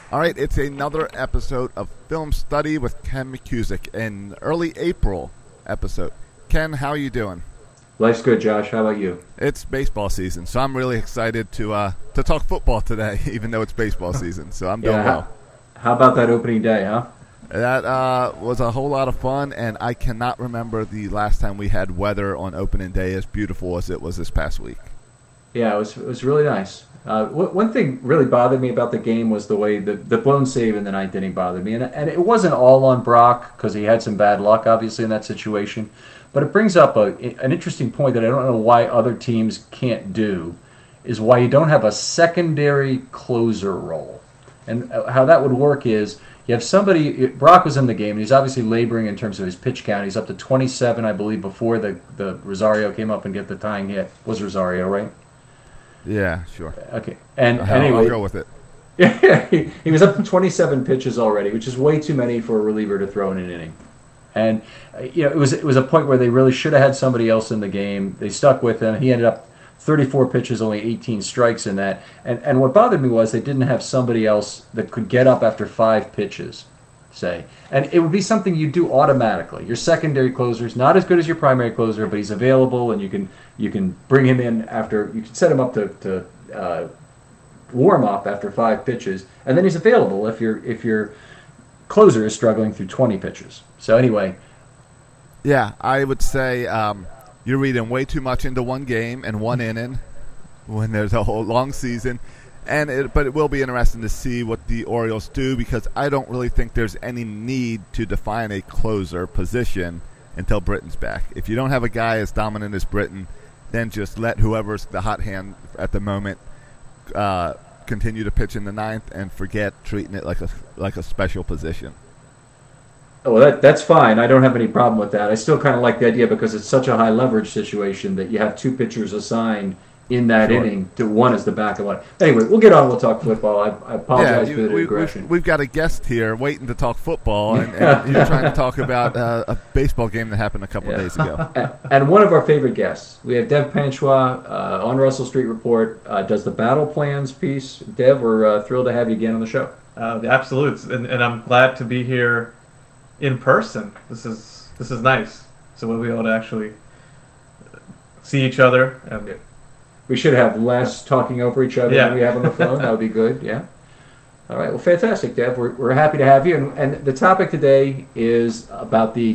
All right, it's another episode of Film Study with Ken McCusick, an early April episode. Ken, how are you doing? Life's good, Josh. How about you? It's baseball season, so I'm really excited to talk football today, even though it's baseball season. So I'm doing well. How about that opening day, huh? That was a whole lot of fun, and I cannot remember the last time we had weather on opening day as beautiful as it was this past week. Yeah, it was really nice. One thing really bothered me about the game was the way the blown save in the ninth inning bothered me. And it wasn't all on Brock because he had some bad luck, obviously, in that situation. But it brings up an interesting point that I don't know why other teams can't do, is why you don't have a secondary closer role. And how that would work is you have somebody, Brock was in the game, and he's obviously laboring in terms of his pitch count. He's up to 27, I believe, before the Rosario came up and get the tying hit. Was Rosario, right? Yeah, sure. Okay. And anyway, I'll go with it. Yeah, he was up to 27 pitches already, which is way too many for a reliever to throw in an inning. And it was a point where they really should have had somebody else in the game. They stuck with him. He ended up 34 pitches, only 18 strikes in that. And what bothered me was they didn't have somebody else that could get up after 5 pitches, say. And it would be something you do automatically. Your secondary closer is not as good as your primary closer, but he's available, and you can bring him in after. You can set him up to warm up after 5 pitches, and then he's available if your closer is struggling through 20 pitches. So anyway, yeah, I would say you're reading way too much into one game and one inning when there's a whole long season. But it will be interesting to see what the Orioles do, because I don't really think there's any need to define a closer position until Britton's back. If you don't have a guy as dominant as Britton, then just let whoever's the hot hand at the moment continue to pitch in the ninth and forget treating it like a special position. Oh, that's fine. I don't have any problem with that. I still kind of like the idea because it's such a high leverage situation that you have 2 pitchers assigned in that inning. To one is the back of one. Anyway, we'll get on. We'll talk football. I apologize for the aggression. We've got a guest here waiting to talk football, and you're trying to talk about a baseball game that happened a couple of days ago. And one of our favorite guests. We have Dev Panchwa on Russell Street Report, does the battle plans piece. Dev, we're thrilled to have you again on the show. The absolutes, and I'm glad to be here in person. This is nice. So we'll be able to actually see each other. And we should have less talking over each other than we have on the phone. That would be good, yeah. All right, well, fantastic, Dev. We're happy to have you. And the topic today is about the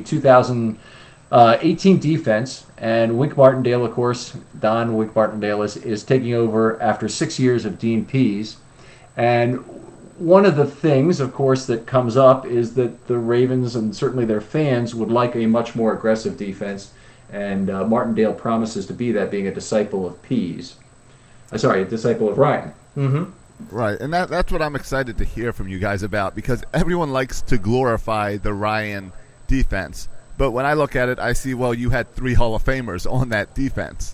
2018 defense. And Wink Martindale, of course, Don Wink Martindale is taking over after 6 years of Dean Pease. And one of the things, of course, that comes up is that the Ravens and certainly their fans would like a much more aggressive defense. And Martindale promises to be that, being a disciple of Pease. A disciple of Ryan. Mm-hmm. Right, and that's what I'm excited to hear from you guys about, because everyone likes to glorify the Ryan defense. But when I look at it, I see, well, you had 3 Hall of Famers on that defense.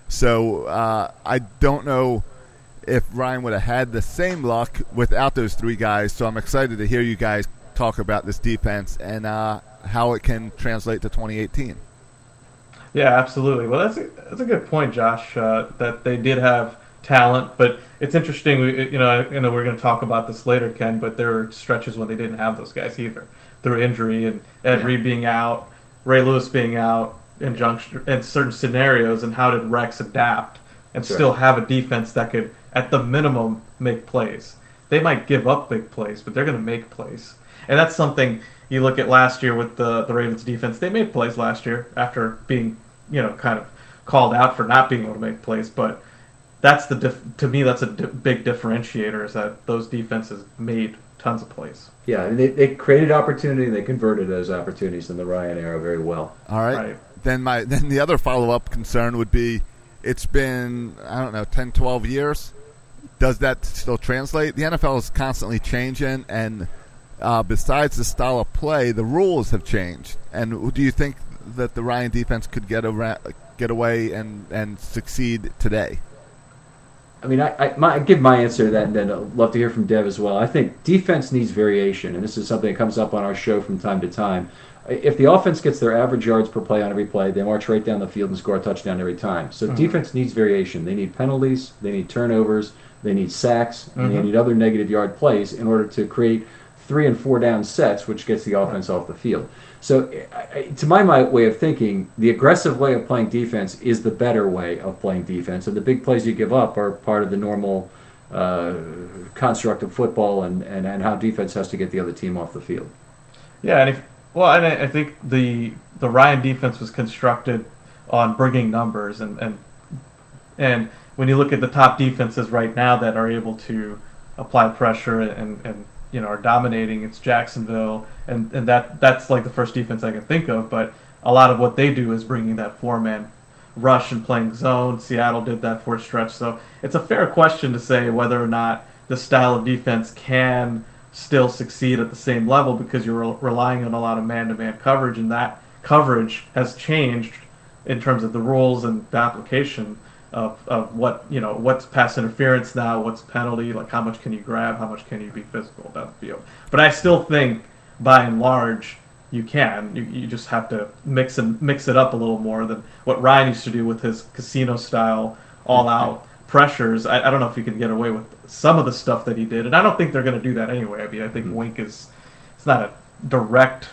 So I don't know if Ryan would have had the same luck without those 3 guys. So I'm excited to hear you guys talk about this defense and how it can translate to 2018. Yeah, absolutely. Well, that's a good point, Josh. That they did have talent, but it's interesting. I know we're going to talk about this later, Ken. But there were stretches when they didn't have those guys either, through injury and Ed Reed being out, Ray Lewis being out in certain scenarios. And how did Rex adapt and still have a defense that could, at the minimum, make plays? They might give up big plays, but they're going to make plays, and that's something. You look at last year with the Ravens defense; they made plays last year after being, kind of called out for not being able to make plays. But that's to me, that's a big differentiator, is that those defenses made tons of plays. Yeah, and they created opportunity and they converted those opportunities in the Ryan era very well. All right. Then the other follow-up concern would be, it's been, 10, 12 years. Does that still translate? The NFL is constantly changing, and besides the style of play, the rules have changed. And do you think that the Ryan defense could get away and succeed today? I mean, I give my answer to that, and then I'd love to hear from Dev as well. I think defense needs variation, and this is something that comes up on our show from time to time. If the offense gets their average yards per play on every play, they march right down the field and score a touchdown every time. So defense needs variation. They need penalties. They need turnovers. they need sacks, and they need other negative yard plays in order to create 3 and 4 down sets, which gets the offense off the field. So, to my way of thinking, the aggressive way of playing defense is the better way of playing defense, and the big plays you give up are part of the normal construct of football and how defense has to get the other team off the field. Yeah, and I think the Ryan defense was constructed on bringing numbers, and when you look at the top defenses right now that are able to apply pressure and are dominating, it's Jacksonville, and that's like the first defense I can think of. But a lot of what they do is bringing that 4-man rush and playing zone. Seattle did that for a stretch, so it's a fair question to say whether or not the style of defense can still succeed at the same level, because you're relying on a lot of man-to-man coverage, and that coverage has changed in terms of the rules and the application of what's pass interference now, what's penalty, like how much can you grab, how much can you be physical down the field. But I still think, by and large, you can. You just have to mix it up a little more than what Ryan used to do with his casino-style all-out pressures. I don't know if you can get away with some of the stuff that he did, and I don't think they're going to do that anyway. I mean, I think Wink it's not a direct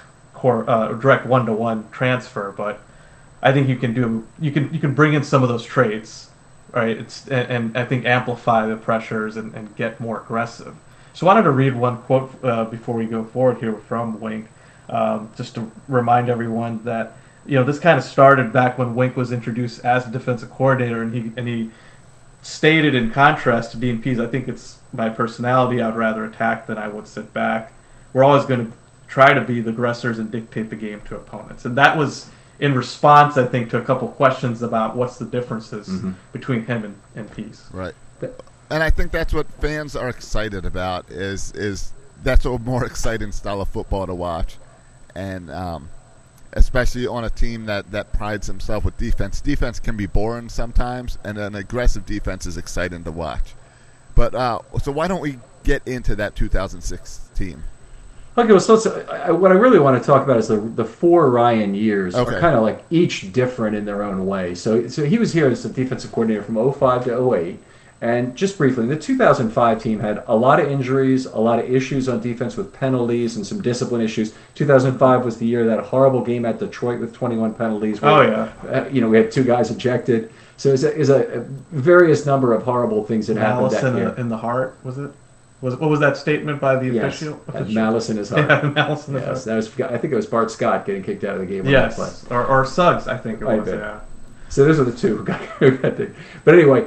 one-to-one transfer, but I think you can bring in some of those traits, right? And I think amplify the pressures and get more aggressive. So I wanted to read one quote before we go forward here from Wink, just to remind everyone that this kind of started back when Wink was introduced as a defensive coordinator, and he stated, in contrast to Dean Pease, I think it's my personality. I'd rather attack than I would sit back. We're always going to try to be the aggressors and dictate the game to opponents, and that was in response, I think, to a couple questions about what's the differences between him and Pease. Right. And I think that's what fans are excited about, is that's a more exciting style of football to watch. And especially on a team that prides himself with defense. Defense can be boring sometimes, and an aggressive defense is exciting to watch. But so why don't we get into that 2006 team? Okay, well, so what I really want to talk about is the 4 Ryan years are kind of like each different in their own way. So he was here as a defensive coordinator from 05 to 08. And just briefly, the 2005 team had a lot of injuries, a lot of issues on defense with penalties and some discipline issues. 2005 was the year of that horrible game at Detroit with 21 penalties. Where, we had 2 guys ejected. So it was a various number of horrible things that happened that year. In the heart, was it? What was that statement by the official? Malice in his heart. Yeah, malice in his heart. That was, I think it was Bart Scott getting kicked out of the game. Yes, or Suggs, I think it was. Yeah. So those are the 2 who got it. But anyway,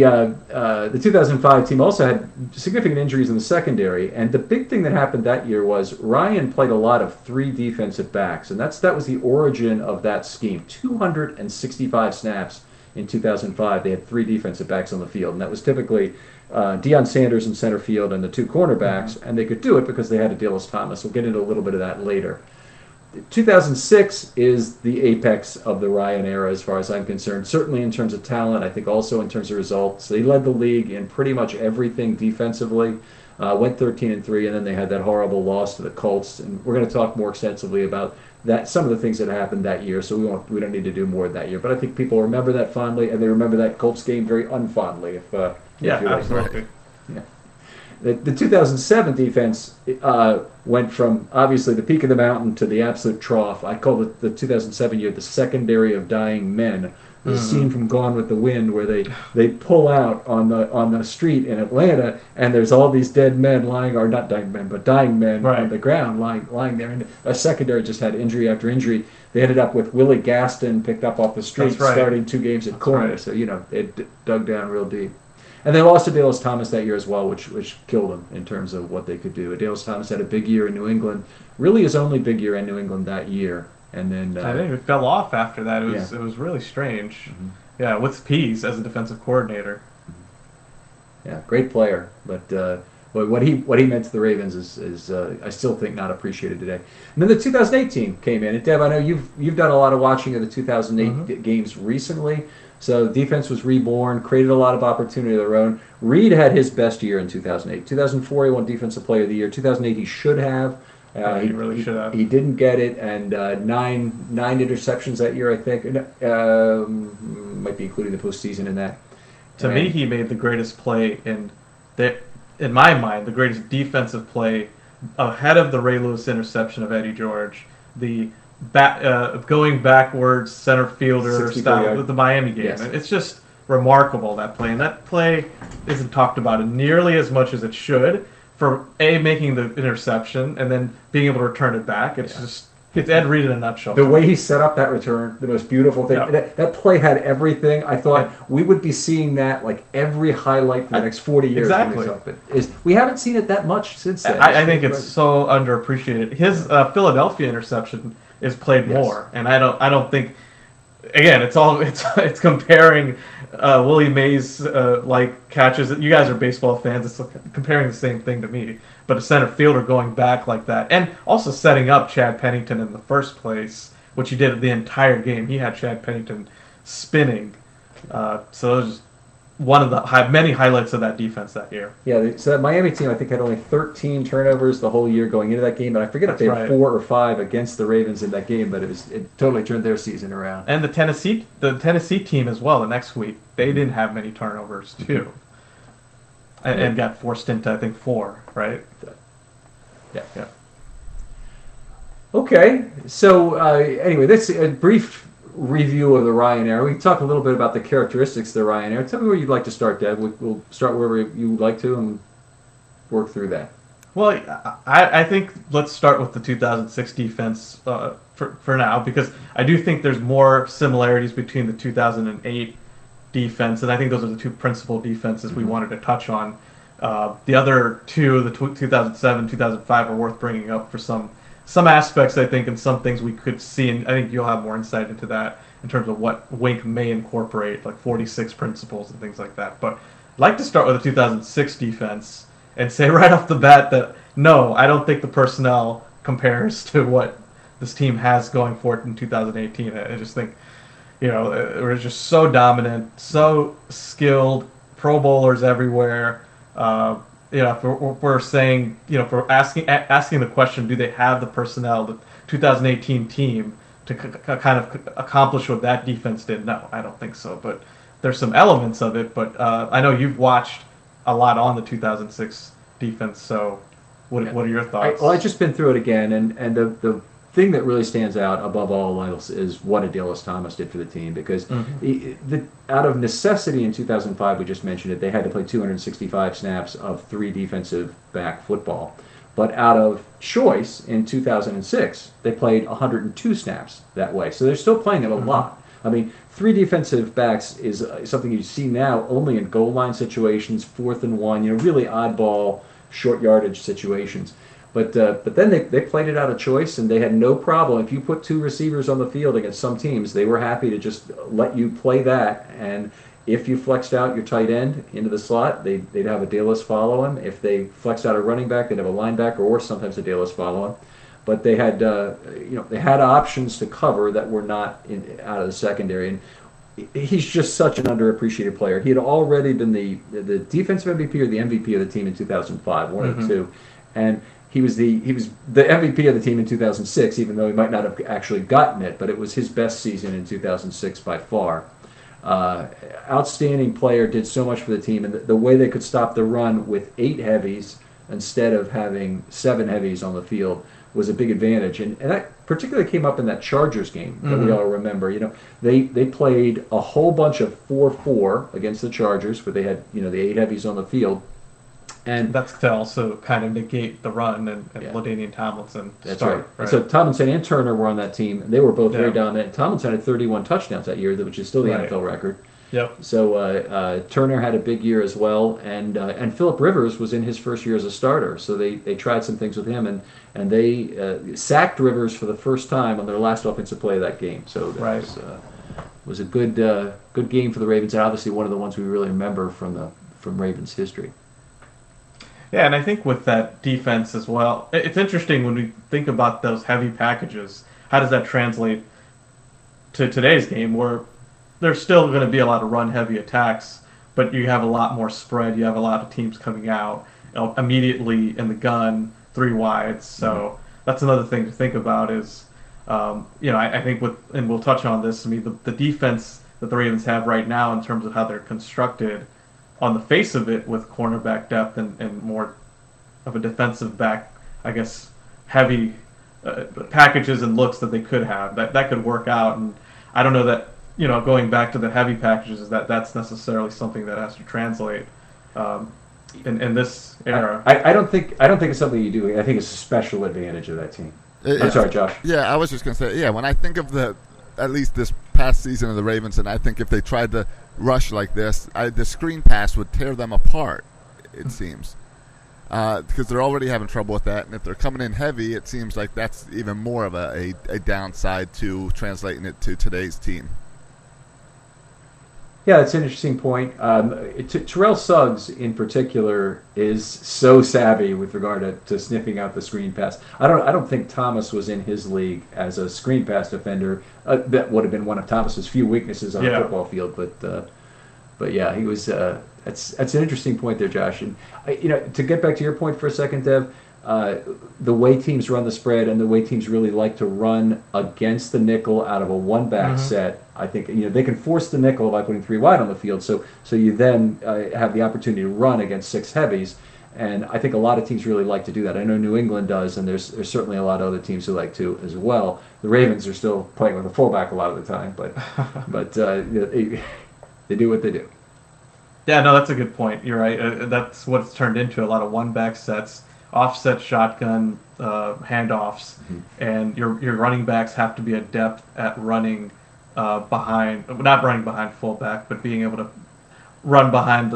the 2005 team also had significant injuries in the secondary, and the big thing that happened that year was Ryan played a lot of 3 defensive backs, and that was the origin of that scheme. 265 snaps in 2005. They had 3 defensive backs on the field, and that was typically Deion Sanders in center field and the 2 cornerbacks, and they could do it because they had Adilus Thomas. We'll get into a little bit of that later. 2006 is the apex of the Ryan era as far as I'm concerned, certainly in terms of talent, I think also in terms of results. They led the league in pretty much everything defensively, went 13-3, and then they had that horrible loss to the Colts, and we're going to talk more extensively about that, some of the things that happened that year, so we don't need to do more that year. But I think people remember that fondly, and they remember that Colts game very unfondly. Absolutely. Yeah. The 2007 defense went from obviously the peak of the mountain to the absolute trough. I call it the 2007 year the secondary of dying men. The scene from Gone with the Wind where they pull out on the street in Atlanta, and there's all these dead men lying, or not dying men, but dying men on the ground lying there. And a secondary just had injury after injury. They ended up with Willie Gaston picked up off the street, starting 2 games at corner. Right. So they dug down real deep. And they lost Adilus Thomas that year as well, which killed them in terms of what they could do. Adilus Thomas had a big year in New England, really his only big year in New England that year. And then I think it fell off after that. It was really strange. Mm-hmm. Yeah, with Pease as a defensive coordinator. Yeah, great player, but what he meant to the Ravens is I still think not appreciated today. And then the 2008 team came in, and Deb, I know you've done a lot of watching of the 2008 games recently. So defense was reborn, created a lot of opportunity of their own. Reed had his best year in 2008. 2004, he won Defensive Player of the Year. 2008, he should have. He really should have. He didn't get it, and nine interceptions that year, I think. Might be including the postseason in that. To me, he made the greatest play in that, in my mind, the greatest defensive play ahead of the Ray Lewis interception of Eddie George, the going backwards center fielder style with the Miami game. Yes. It's just remarkable, that play. And that play isn't talked about nearly as much as it should for making the interception and then being able to return it back. It's Ed Reed in a nutshell. The way he set up that return, the most beautiful thing. Yeah. That play had everything. I thought we would be seeing that like every highlight for the next 40 years. Exactly. We haven't seen it that much since then. I think it's so underappreciated. His Philadelphia interception is played more, and I don't think. Again, it's comparing Willie Mays like catches. You guys are baseball fans. It's comparing the same thing to me. But a center fielder going back like that, and also setting up Chad Pennington in the first place, which he did the entire game. He had Chad Pennington spinning. So it was one of the many highlights of that defense that year. Yeah, so that Miami team, I think, had only 13 turnovers the whole year going into that game, and I forget if they had 4 or 5 against the Ravens in that game, but it totally turned their season around. And the Tennessee team as well, the next week, they didn't have many turnovers too, and got forced into, I think, 4, right? Yeah. Okay, so anyway, that's a brief review of the Ryan era. We can talk a little bit about the characteristics of the Ryan era. Tell me where you'd like to start, Deb. We'll start wherever you would like to and work through that. Well, I think let's start with the 2006 defense for now, because I do think there's more similarities between the 2008 defense, and I think those are the two principal defenses we wanted to touch on. The other two, the 2007, 2005, are worth bringing up for some aspects, I think, and some things we could see, and I think you'll have more insight into that in terms of what Wink may incorporate, like 46 principles and things like that. But I'd like to start with the 2006 defense and say right off the bat that, no, I don't think the personnel compares to what this team has going for it in 2018. I just think, it was just so dominant, so skilled, Pro Bowlers everywhere. If we're saying, if we're asking the question, do they have the personnel, the 2018 team, to kind of accomplish what that defense did? No, I don't think so. But there's some elements of it. But I know you've watched a lot on the 2006 defense. So what are your thoughts? I've just been through it again, and the thing that really stands out above all else is what Adilus Thomas did for the team, because out of necessity in 2005, we just mentioned it, they had to play 265 snaps of 3 defensive back football. But out of choice in 2006, they played 102 snaps that way. So they're still playing it a lot. I mean, 3 defensive backs is something you see now only in goal line situations, 4th and 1, really oddball, short yardage situations. But then they played it out of choice, and they had no problem. If you put 2 receivers on the field against some teams, they were happy to just let you play that. And if you flexed out your tight end into the slot, they'd have Adilus follow him. If they flexed out a running back, they'd have a linebacker or sometimes Adilus follow him. But they had they had options to cover that were not out of the secondary. And he's just such an underappreciated player. He had already been the defensive MVP or the MVP of the team in 2005, one of the two, and he was the MVP of the team in 2006, even though he might not have actually gotten it, but it was his best season in 2006 by far. Outstanding player, did so much for the team, and the way they could stop the run with 8 heavies instead of having 7 heavies on the field was a big advantage, and that particularly came up in that Chargers game that we all remember. They played a whole bunch of 4-4 against the Chargers, where they had the 8 heavies on the field. And that's to also kind of negate the run and LaDainian Tomlinson. That's right. So Tomlinson and Turner were on that team, and they were both very dominant. Tomlinson had 31 touchdowns that year, which is still the NFL record. Yep. So Turner had a big year as well, and Phillip Rivers was in his first year as a starter. So they tried some things with him, and they sacked Rivers for the first time on their last offensive play of that game. So that was a good game for the Ravens, and obviously one of the ones we really remember from Ravens history. Yeah, and I think with that defense as well, it's interesting when we think about those heavy packages. How does that translate to today's game, where there's still going to be a lot of run-heavy attacks, but you have a lot more spread. You have a lot of teams coming out immediately in the gun, 3 wides. So that's another thing to think about is, I think and we'll touch on this. I mean, the defense that the Ravens have right now in terms of how they're constructed on the face of it, with cornerback depth and more of a defensive back, I guess, heavy packages and looks that they could have, that could work out. And I don't know that, going back to the heavy packages, is that's necessarily something that has to translate in this era. I don't think it's something you do. I think it's a special advantage of that team. I'm sorry, Josh. Yeah, I was just going to say, when I think of at least this past season of the Ravens, and I think if they tried to rush like this, the screen pass would tear them apart, it seems. Because they're already having trouble with that, and if they're coming in heavy, it seems like that's even more of a downside to translating it to today's team. Yeah, that's an interesting point. Terrell Suggs, in particular, is so savvy with regard to sniffing out the screen pass. I don't think Thomas was in his league as a screen pass defender. That would have been one of Thomas's few weaknesses on the football field. But yeah, he was. That's an interesting point there, Josh. And to get back to your point for a second, Dev, the way teams run the spread and the way teams really like to run against the nickel out of a one-back set, I think they can force the nickel by putting 3 wide on the field. So you then have the opportunity to run against 6 heavies, and I think a lot of teams really like to do that. I know New England does, and there's certainly a lot of other teams who like to as well. The Ravens are still playing with a fullback a lot of the time, but they do what they do. Yeah, no, that's a good point. You're right. That's what it's turned into, a lot of one-back sets, offset shotgun handoffs, and your running backs have to be adept at running not running behind fullback, but being able to run behind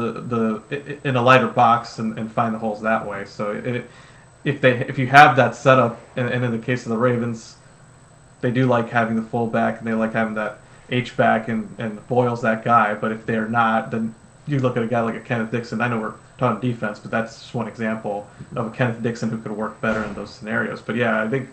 in a lighter box and find the holes that way. So if you have that setup, and in the case of the Ravens, they do like having the fullback and they like having that H-back and Boyle's that guy. But if they're not, then you look at a guy like a Kenneth Dixon. I know we're talking defense, but that's just one example of a Kenneth Dixon who could work better in those scenarios. But yeah, I think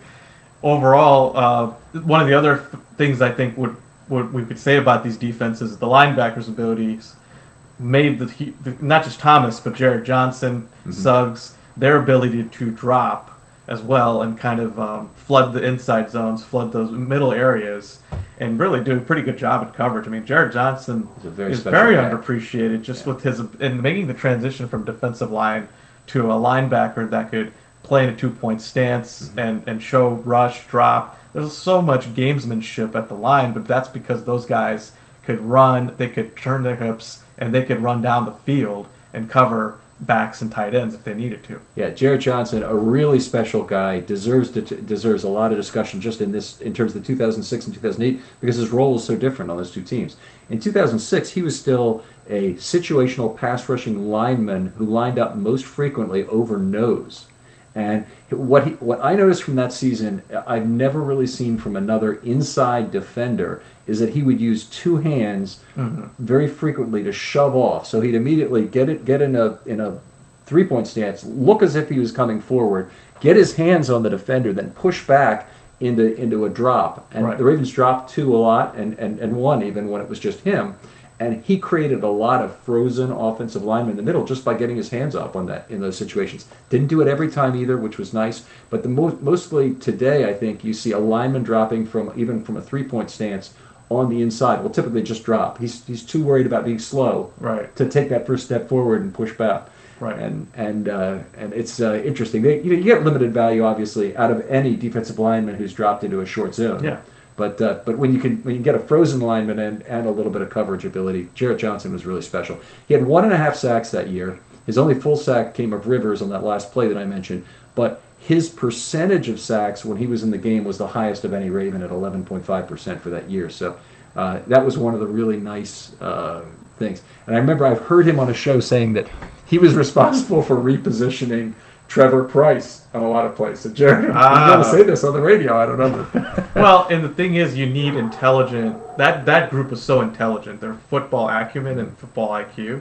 overall, one of the other things I think we could say about these defenses is the linebackers' abilities made not just Thomas, but Jared Johnson, Suggs, their ability to drop as well and kind of flood the inside zones, flood those middle areas, and really do a pretty good job at coverage. I mean, Jared Johnson is very underappreciated just with his in making the transition from defensive line to a linebacker that could play in a 2-point stance and show rush, drop. There's so much gamesmanship at the line, but that's because those guys could run, they could turn their hips, and they could run down the field and cover backs and tight ends if they needed to. Yeah, Jared Johnson, a really special guy, deserves a lot of discussion just in terms of the 2006 and 2008 because his role is so different on those two teams. In 2006, he was still a situational pass rushing lineman who lined up most frequently over nose. And what I noticed from that season, I've never really seen from another inside defender, is that he would use 2 hands very frequently to shove off. So he'd immediately get in a 3-point stance, look as if he was coming forward, get his hands on the defender, then push back into a drop. And the Ravens dropped 2 a lot, and 1 even when it was just him. And he created a lot of frozen offensive linemen in the middle just by getting his hands up on that in those situations. Didn't do it every time either, which was nice. But mostly today, I think you see a lineman dropping even from a 3-point stance on the inside. Will typically just drop. He's too worried about being slow to take that first step forward and push back. Right. And it's interesting. You get limited value obviously out of any defensive lineman who's dropped into a short zone. Yeah. But when you get a frozen lineman and a little bit of coverage ability, Jared Johnson was really special. He had 1.5 sacks that year. His only full sack came of Rivers on that last play that I mentioned. But his percentage of sacks when he was in the game was the highest of any Raven at 11.5% for that year. So that was one of the really nice things. And I remember I've heard him on a show saying that he was responsible for repositioning Trevor Price on a lot of plays. So Jared, I'm going to say this on the radio. I don't know. Well, and the thing is, you need intelligent. That group is so intelligent. Their football acumen and football IQ.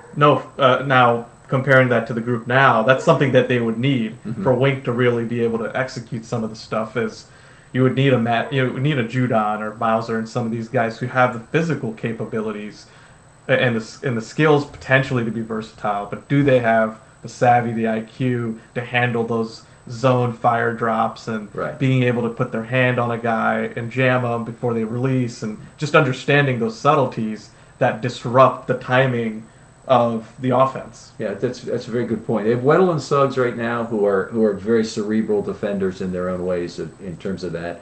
Now comparing that to the group now, that's something that they would need for Wink to really be able to execute some of the stuff. Is you would need a Judon or Bowser and some of these guys who have the physical capabilities and the skills potentially to be versatile, but do they have the savvy, the IQ to handle those zone fire drops and being able to put their hand on a guy and jam them before they release, and just understanding those subtleties that disrupt the timing of the offense. Yeah, that's a very good point. They have Weddle and Suggs right now, who are very cerebral defenders in their own ways in terms of that.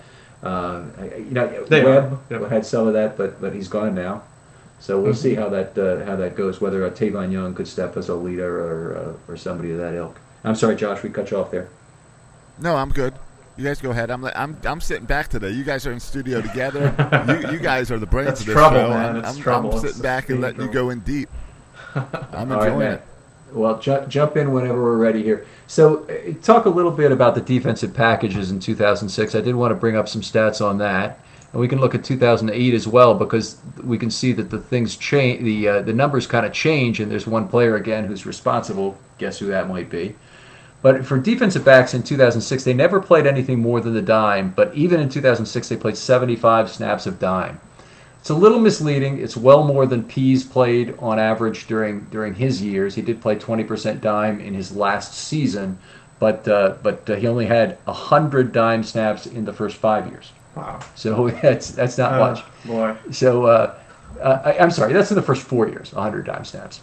Webb had some of that, but he's gone now. So we'll see how that goes. Whether Tavon Young could step as a leader or somebody of that ilk. I'm sorry, Josh, we cut you off there. No, I'm good. You guys go ahead. I'm sitting back today. You guys are in studio together. you guys are the brains That's of this trouble, show. man. I'm sitting back and letting you go in deep. I'm enjoying it. Well, jump in whenever we're ready here. So, talk a little bit about the defensive packages in 2006. I did want to bring up some stats on that, and we can look at 2008 as well because we can see that the things change. The numbers kind of change, and there's one player again who's responsible. Guess who that might be? But for defensive backs in 2006, they never played anything more than the dime. But even in 2006, they played 75 snaps of dime. It's a little misleading. It's well more than Pease played on average during his years. He did play 20% dime in his last season, but he only had 100 dime snaps in the first 5 years. Wow. So that's not much. Boy. So I'm sorry, that's in the first 4 years, 100 dime snaps.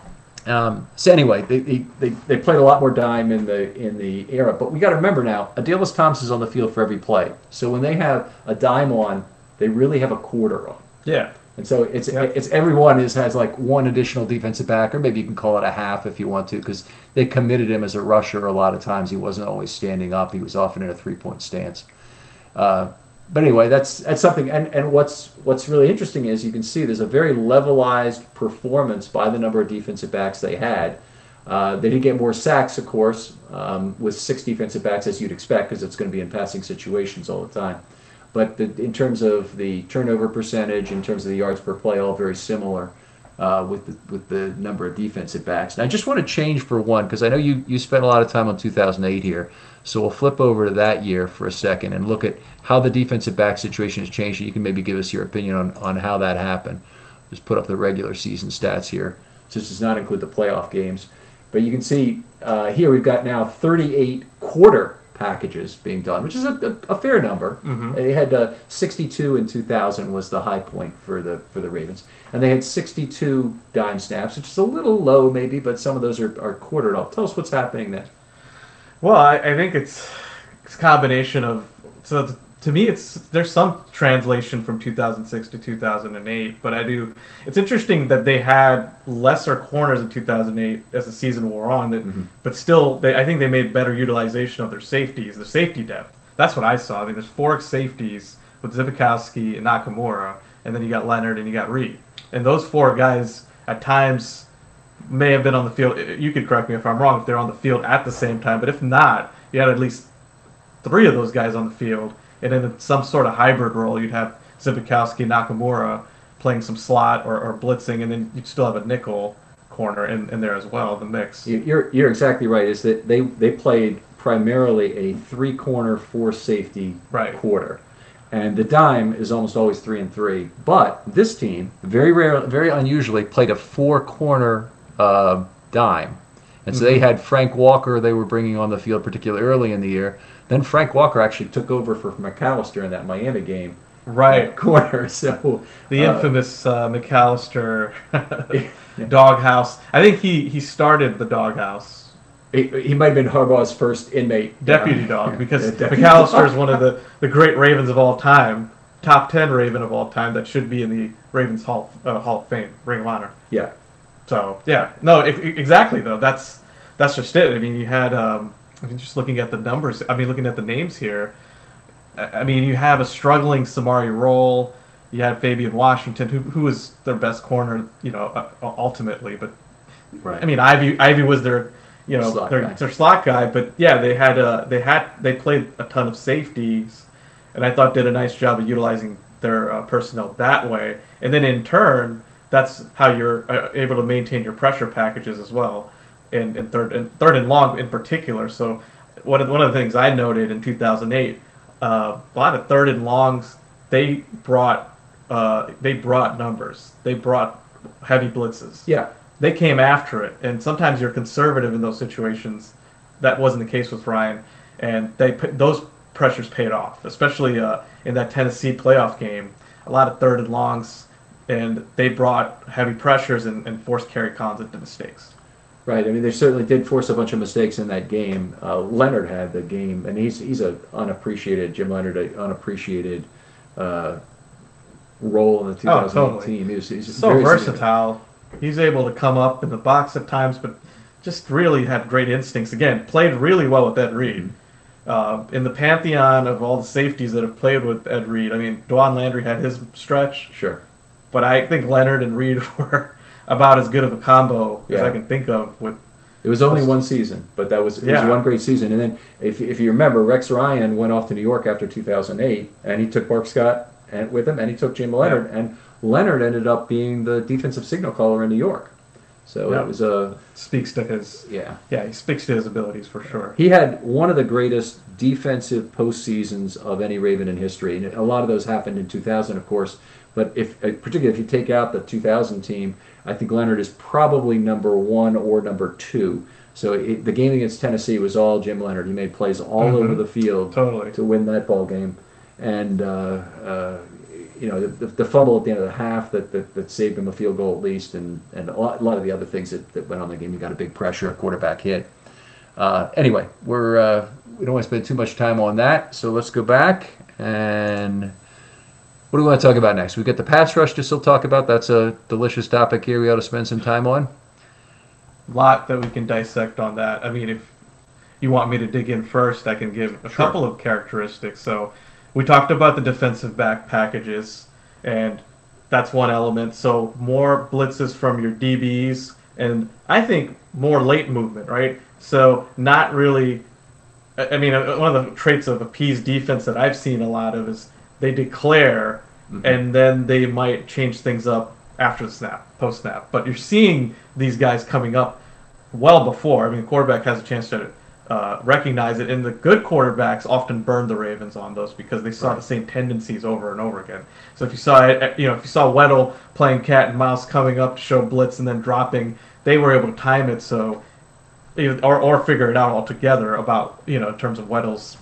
So anyway, they played a lot more dime in the era, but we got to remember now, Adilus Thompson's on the field for every play. So when they have a dime on, they really have a quarter on. Yeah. And so it's everyone has like one additional defensive back, or maybe you can call it a half if you want to, because they committed him as a rusher a lot of times. He wasn't always standing up; he was often in a 3-point stance. But anyway, that's something. And what's really interesting is you can see there's a very levelized performance by the number of defensive backs they had. They did get more sacks, of course, with 6 defensive backs as you'd expect, because it's going to be in passing situations all the time. But in terms of the turnover percentage, in terms of the yards per play, all very similar with the number of defensive backs. And I just want to change for one, because I know you spent a lot of time on 2008 here. So we'll flip over to that year for a second and look at how the defensive back situation has changed. You can maybe give us your opinion on how that happened. Just put up the regular season stats here. This does not include the playoff games. But you can see here we've got now 38 quarter packages being done, which is a fair number. Mm-hmm. They had 62 in 2000 was the high point for the Ravens, and they had 62 dime snaps, which is a little low maybe, but some of those are quartered off. Tell us what's happening there. Well, I think it's a combination of, so to me there's some translation from 2006 to 2008, but it's interesting that they had lesser corners in 2008 as the season wore on, but still I think they made better utilization of their safeties, the safety depth. That's what I saw. I mean, there's 4 safeties with Zbikowski and Nakamura, and then you got Leonard and you got Reed. And those 4 guys at times may have been on the field. You could correct me if I'm wrong, if they're on the field at the same time, but if not, you had at least 3 of those guys on the field. And in some sort of hybrid role, you'd have Zbikowski and Nakamura playing some slot or blitzing, and then you'd still have a nickel corner in there as well, the mix. You're exactly right. Is that they played primarily a 3-corner, 4-safety quarter. And the dime is almost always 3 and 3. But this team, very unusually, played a 4-corner dime. And so they had Frank Walker they were bringing on the field, particularly early in the year. Then Frank Walker actually took over for McAllister in that Miami game. Right. Corner. So the infamous McAllister doghouse. I think he started the doghouse. He might have been Harbaugh's first inmate. Deputy dog, because McAllister is one of the great Ravens of all time, top 10 Raven of all time that should be in the Ravens Hall of Fame, Ring of Honor. Yeah. So, yeah. No, exactly, though. That's just it. I mean, you had... just looking at the numbers, looking at the names here, you have a struggling Samari Rolle, you had Fabian Washington, who was their best corner, ultimately. But right. Ivy was their, their slot guy. But yeah, they played a ton of safeties, and I thought did a nice job of utilizing their personnel that way. And then in turn, that's how you're able to maintain your pressure packages as well. And third and long in particular. So one of the things I noted in 2008, a lot of third and longs, they brought numbers. They brought heavy blitzes. Yeah, they came after it, and sometimes you're conservative in those situations. That wasn't the case with Ryan, and those pressures paid off, especially in that Tennessee playoff game. A lot of third and longs. and they brought heavy pressures and forced Kerry Collins into mistakes. Right. I mean, they certainly did force a bunch of mistakes in that game. Leonard had the game, and he's a unappreciated Jim Leonard, an unappreciated role in the 2018 team. He's so versatile. He's able to come up in the box at times, but just really had great instincts. Again, played really well with Ed Reed. In the pantheon of all the safeties that have played with Ed Reed, I mean, Dwan Landry had his stretch. Sure. But I think Leonard and Reed were about as good of a combo as I can think of. It was only one season, but it was one great season. And then, if you remember, Rex Ryan went off to New York after 2008, and he took Mark Scott with him, and he took Jim Leonard, and Leonard ended up being the defensive signal caller in New York. So it was speaks to his he speaks to his abilities for sure. He had one of the greatest defensive postseasons of any Raven in history, and a lot of those happened in 2000, of course. But particularly if you take out the 2000 team, I think Leonard is probably number 1 or number 2. So the game against Tennessee was all Jim Leonard. He made plays all over the field to win that ball game, and the fumble at the end of the half that saved him a field goal at least, and a lot of the other things that went on in the game. You got a big pressure, a quarterback hit. Anyway, we don't want to spend too much time on that, so let's go back and. What do we want to talk about next? We've got the pass rush to still talk about. That's a delicious topic here we ought to spend some time on. A lot that we can dissect on that. I mean, if you want me to dig in first, I can give a couple of characteristics. So we talked about the defensive back packages, and that's one element. So more blitzes from your DBs, and I think more late movement, right? So not really – I mean, one of the traits of a P's defense that I've seen a lot of is they declare, and then they might change things up after the snap, post-snap. But you're seeing these guys coming up well before. I mean, the quarterback has a chance to recognize it, and the good quarterbacks often burn the Ravens on those because they saw the same tendencies over and over again. So if you saw Weddle playing cat and mouse coming up to show blitz and then dropping, they were able to time it so, or figure it out altogether about in terms of Weddle's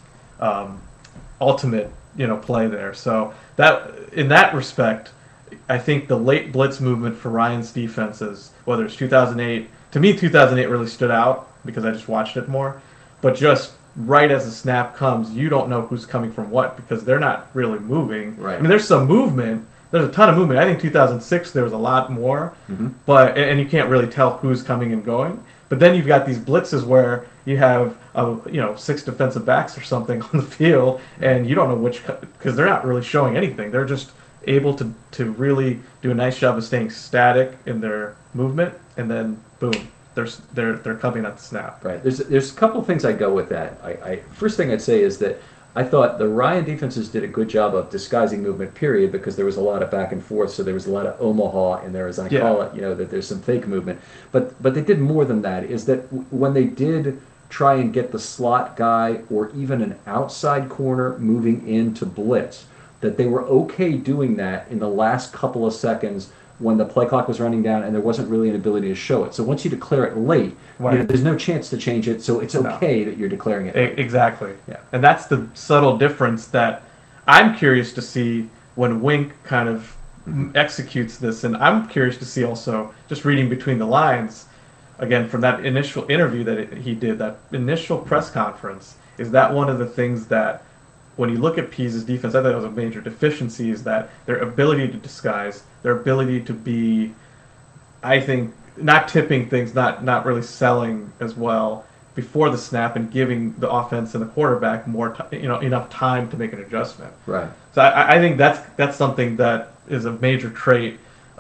ultimate play there. So that in that respect, I think the late blitz movement for Ryan's defenses, whether it's 2008, to me 2008 really stood out because I just watched it more. But just right as the snap comes, you don't know who's coming from what because they're not really moving. Right. I mean, there's some movement. There's a ton of movement. I think 2006 there was a lot more, but and you can't really tell who's coming and going. But then you've got these blitzes where you have 6 defensive backs or something on the field, and you don't know which because they're not really showing anything. They're just able to really do a nice job of staying static in their movement, and then boom, they're coming at the snap. Right. There's a couple of things I go with that. I first thing I'd say is that I thought the Ryan defenses did a good job of disguising movement, period, because there was a lot of back and forth, so there was a lot of Omaha in there, as I call it, that there's some fake movement. But they did more than that, is that when they did try and get the slot guy or even an outside corner moving into blitz, that they were okay doing that in the last couple of seconds when the play clock was running down and there wasn't really an ability to show it. So once you declare it late, there's no chance to change it, so it's okay that you're declaring it late. Exactly. Yeah. And that's the subtle difference that I'm curious to see when Wink kind of executes this. And I'm curious to see also, just reading between the lines, again, from that initial interview that he did, that initial press conference, is that one of the things that when you look at Pease's defense, I thought it was a major deficiency, is that their ability to disguise, their ability to be, I think, not tipping things, not really selling as well before the snap and giving the offense and the quarterback more enough time to make an adjustment. Right. So I think that's something that is a major trait.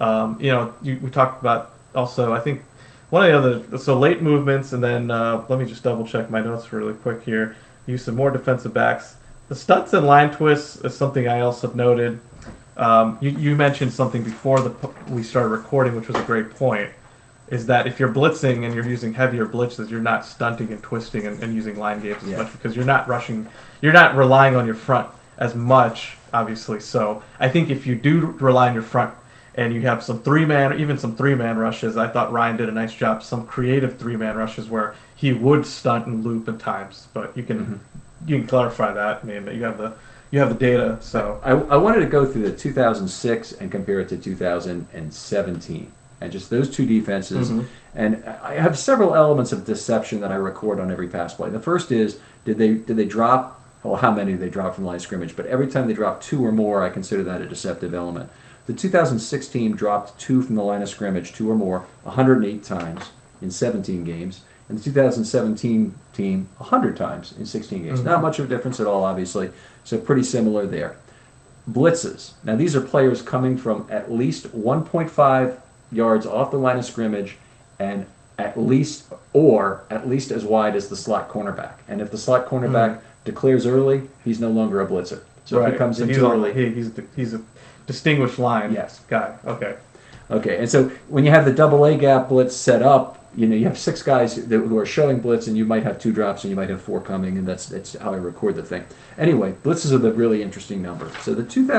We talked about also, I think, one of the other, so late movements, and then let me just double check my notes really quick here. Use some more defensive backs. The stunts and line twists is something I also noted. You mentioned something before we started recording, which was a great point, is that if you're blitzing and you're using heavier blitzes, you're not stunting and twisting and using line games as much because you're not rushing, you're not relying on your front as much, obviously. So I think if you do rely on your front and you have some 3-man, even some 3-man rushes, I thought Ryan did a nice job, some creative 3-man rushes where he would stunt and loop at times, but you can clarify that. I mean, you have you have the data. So I wanted to go through the 2006 and compare it to 2017, and just those two defenses. Mm-hmm. And I have several elements of deception that I record on every pass play. The first is, did they drop? Well, how many did they drop from the line of scrimmage? But every time they drop two or more, I consider that a deceptive element. The 2006 team dropped two from the line of scrimmage, two or more, 108 times in 17 games. And the 2017 team, 100 times in 16 games. Mm-hmm. Not much of a difference at all, obviously. So pretty similar there. Blitzes. Now, these are players coming from at least 1.5 yards off the line of scrimmage and at least as wide as the slot cornerback. And if the slot cornerback declares early, he's no longer a blitzer. So if he comes in too early, he's a distinguished line yes. guy. Okay. And so when you have the double A gap blitz set up, you have six guys who are showing blitz, and you might have two drops, and you might have four coming, and that's how I record the thing. Anyway, blitzes are the really interesting number. So the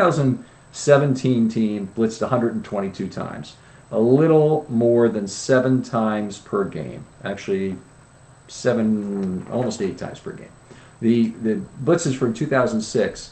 2017 team blitzed 122 times, a little more than 7 times per game. Actually, almost 8 times per game. The blitzes for 2006,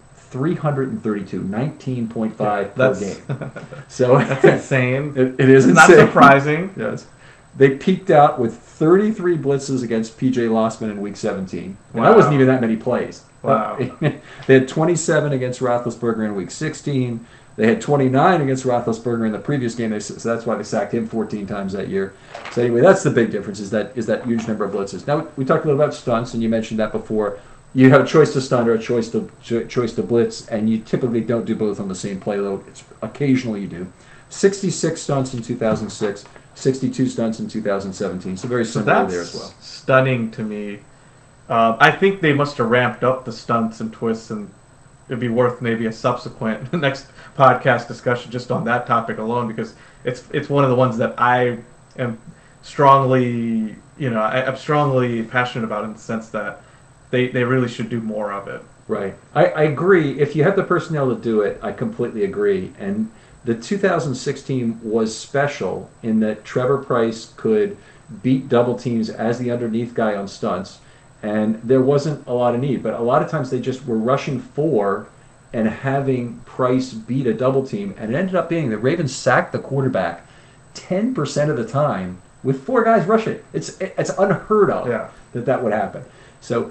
332, 19.5 per game. So that's insane. It is insane. Not surprising. Yes. They peaked out with 33 blitzes against P.J. Lossman in Week 17. And that wasn't even that many plays. Wow. They had 27 against Roethlisberger in Week 16. They had 29 against Roethlisberger in the previous game, so that's why they sacked him 14 times that year. So anyway, that's the big difference, is that huge number of blitzes. Now, we talked a little about stunts, and you mentioned that before. You have a choice to stunt or a choice to blitz, and you typically don't do both on the same play, though occasionally you do. 66 stunts in 2006, 62 stunts in 2017, so very similar there as well. Stunning to me. I think they must have ramped up the stunts and twists, and it'd be worth maybe a subsequent next podcast discussion just on that topic alone, because it's one of the ones that I am strongly, I'm strongly passionate about, in the sense that they really should do more of it. Right. I agree. If you have the personnel to do it, I completely agree. And the 2016 was special in that Trevor Pryce could beat double teams as the underneath guy on stunts, and there wasn't a lot of need. But a lot of times they just were rushing 4 and having Pryce beat a double team, and it ended up being the Ravens sacked the quarterback 10% of the time with 4 guys rushing. It's unheard of that would happen. So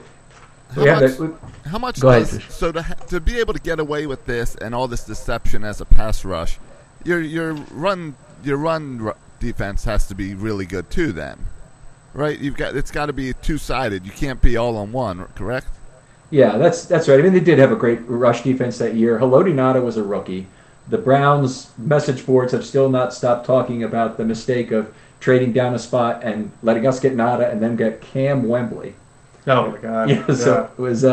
how much Go ahead. So to be able to get away with this and all this deception as a pass rush, your run defense has to be really good too, then, right? It's got to be two-sided. You can't be all on one, correct? Yeah, that's right. I mean, they did have a great rush defense that year. Haloti Ngata was a rookie. The Browns message boards have still not stopped talking about the mistake of trading down a spot and letting us get Ngata and then get Cam Wembley. Oh my God! Yeah, so it was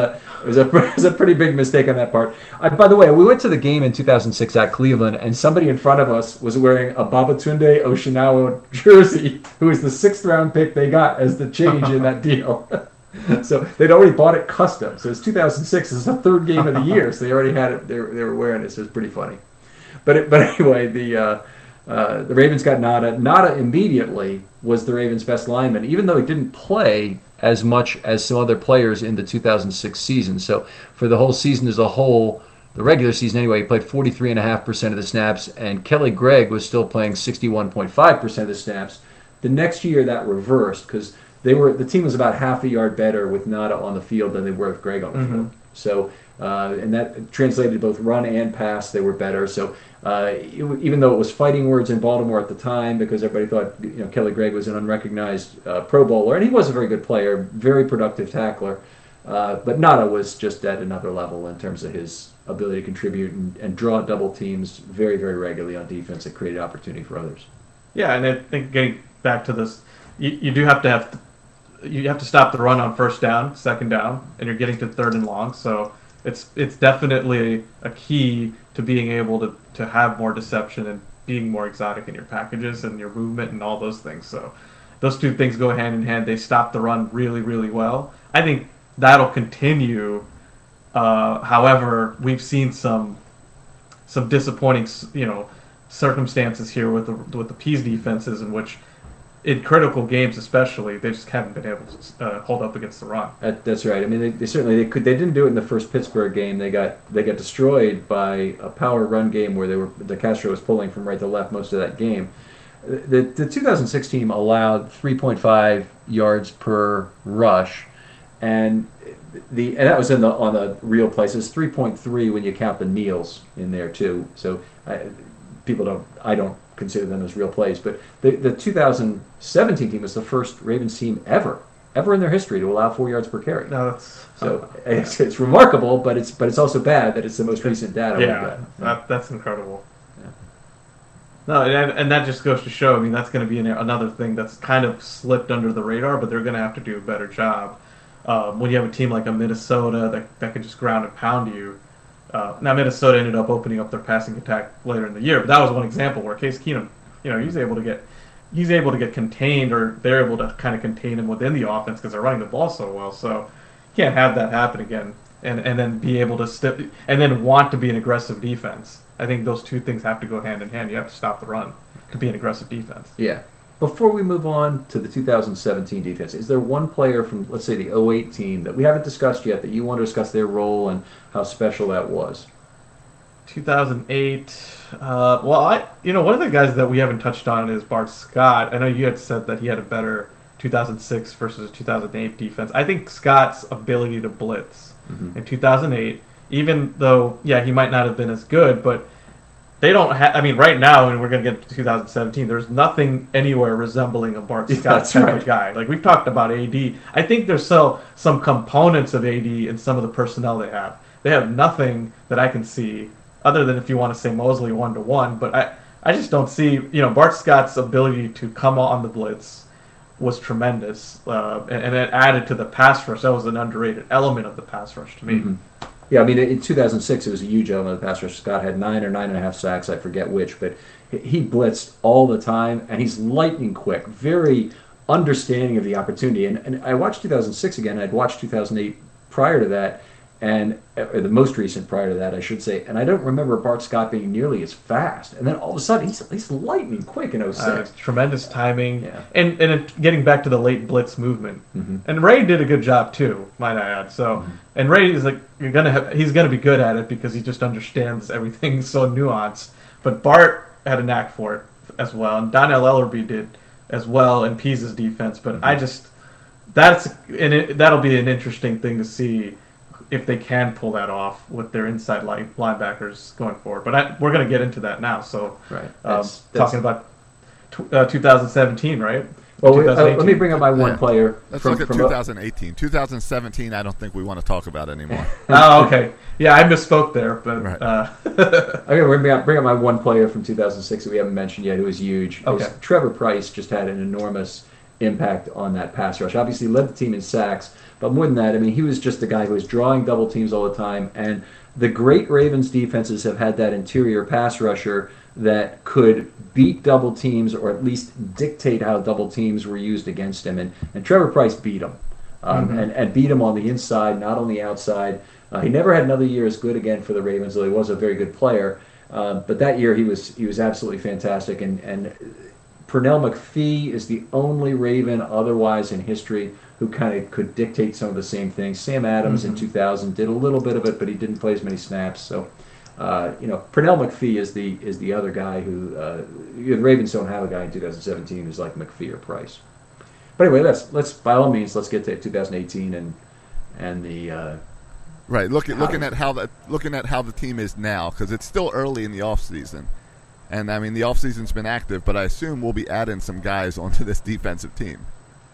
a pretty big mistake on that part. By the way, we went to the game in 2006 at Cleveland, and somebody in front of us was wearing a Babatunde Oshinawa jersey, who was the 6th round pick they got as the change in that deal. So they'd already bought it custom. So it's 2006. It's the 3rd game of the year, so they already had it. They were wearing it, so it's pretty funny. But anyway, the Ravens got Ngata. Ngata immediately was the Ravens' best lineman, even though he didn't play as much as some other players in the 2006 season. So for the whole season as a whole, the regular season anyway, he played 43.5% of the snaps, and Kelly Gregg was still playing 61.5% of the snaps. The next year that reversed, because the team was about half a yard better with Ngata on the field than they were with Gregg on the field. So and that translated to both run and pass. They were better. So even though it was fighting words in Baltimore at the time, because everybody thought Kelly Gregg was an unrecognized Pro Bowler, and he was a very good player, very productive tackler, but Ngata was just at another level in terms of his ability to contribute and draw double teams very, very regularly on defense that created opportunity for others. Yeah, and I think getting back to this, you do have to stop the run on 1st down, 2nd down, and you're getting to 3rd and long. So it's definitely a key to being able to have more deception and being more exotic in your packages and your movement and all those things. So those two things go hand in hand. They stop the run really, really well. I think that'll continue. However, we've seen some disappointing, circumstances here with the Peas defenses, in which in critical games especially, they just haven't been able to hold up against the run. That's right. I mean, they certainly could. They didn't do it in the first Pittsburgh game. They got destroyed by a power run game where the Castro was pulling from right to left most of that game. The 2006 team allowed 3.5 yards per rush, and that was on the real places. 3.3 when you count the kneels in there too. So I don't consider them as real plays. But the 2017 team was the first Ravens team ever in their history to allow 4 yards per carry. No, that's it's remarkable, but it's also bad that it's the most recent data. Yeah, that's incredible. Yeah. No, and that just goes to show. I mean, that's going to be another thing that's kind of slipped under the radar, but they're going to have to do a better job. When you have a team like a Minnesota that can just ground and pound you. Now Minnesota ended up opening up their passing attack later in the year, but that was one example where Case Keenum, he's able to get contained, or they're able to kind of contain him within the offense because they're running the ball so well. So you can't have that happen again, and then be able to and then want to be an aggressive defense. I think those two things have to go hand in hand. You have to stop the run to be an aggressive defense. Yeah. Before we move on to the 2017 defense, is there one player from, let's say, the 08 team that we haven't discussed yet that you want to discuss their role and how special that was? 2008. One of the guys that we haven't touched on is Bart Scott. I know you had said that he had a better 2006 versus 2008 defense. I think Scott's ability to blitz in 2008, even though, he might not have been as good, but they don't have. I mean, right now, and we're going to get to 2017. There's nothing anywhere resembling a Bart Scott type of guy. Like we've talked about AD. I think there's some components of AD in some of the personnel they have. They have nothing that I can see, other than if you want to say Mosley 1-to-1. But I just don't see. Bart Scott's ability to come on the blitz was tremendous, and it added to the pass rush. That was an underrated element of the pass rush to me. Mm-hmm. Yeah, I mean, in 2006, it was a huge element of the pass rush. Scott had 9 or 9.5 sacks, I forget which, but he blitzed all the time, and he's lightning quick, very understanding of the opportunity. And I watched 2006 again, and I'd watched 2008 prior to that, or the most recent prior to that, I should say, and I don't remember Bart Scott being nearly as fast. And then all of a sudden, he's lightning quick in 06. Tremendous timing, and getting back to the late blitz movement. Mm-hmm. And Ray did a good job too, might I add. So, and Ray is he's gonna be good at it because he just understands everything so nuanced. But Bart had a knack for it as well, and Donnell Ellerbe did as well in Pease's defense. But that'll be an interesting thing to see if they can pull that off with their inside linebackers going forward. But we're going to get into that now. So, talking about 2017, right? Well, let me bring up my one player. Let's look at 2018. 2017, I don't think we want to talk about anymore. Oh, okay. Yeah, I misspoke there. But right. I'm going to bring up my one player from 2006 that we haven't mentioned yet, who was huge. Okay. Trevor Pryce just had an enormous impact on that pass rush. Obviously, led the team in sacks, but more than that, I mean, he was just the guy who was drawing double teams all the time. And the great Ravens defenses have had that interior pass rusher that could beat double teams, or at least dictate how double teams were used against him. And Trevor Pryce beat him, and beat him on the inside, not on the outside. He never had another year as good again for the Ravens, though he was a very good player. But that year he was absolutely fantastic. And Pernell McPhee is the only Raven otherwise in history who kind of could dictate some of the same things. Sam Adams in 2000 did a little bit of it, but he didn't play as many snaps. So, Pernell McPhee is the other guy who the Ravens don't have a guy in 2017 who's like McPhee or Pryce. But anyway, let's by all means let's get to 2018 and the right. Looking at how the team is now, because it's still early in the off season. And, I mean, the offseason's been active, but I assume we'll be adding some guys onto this defensive team.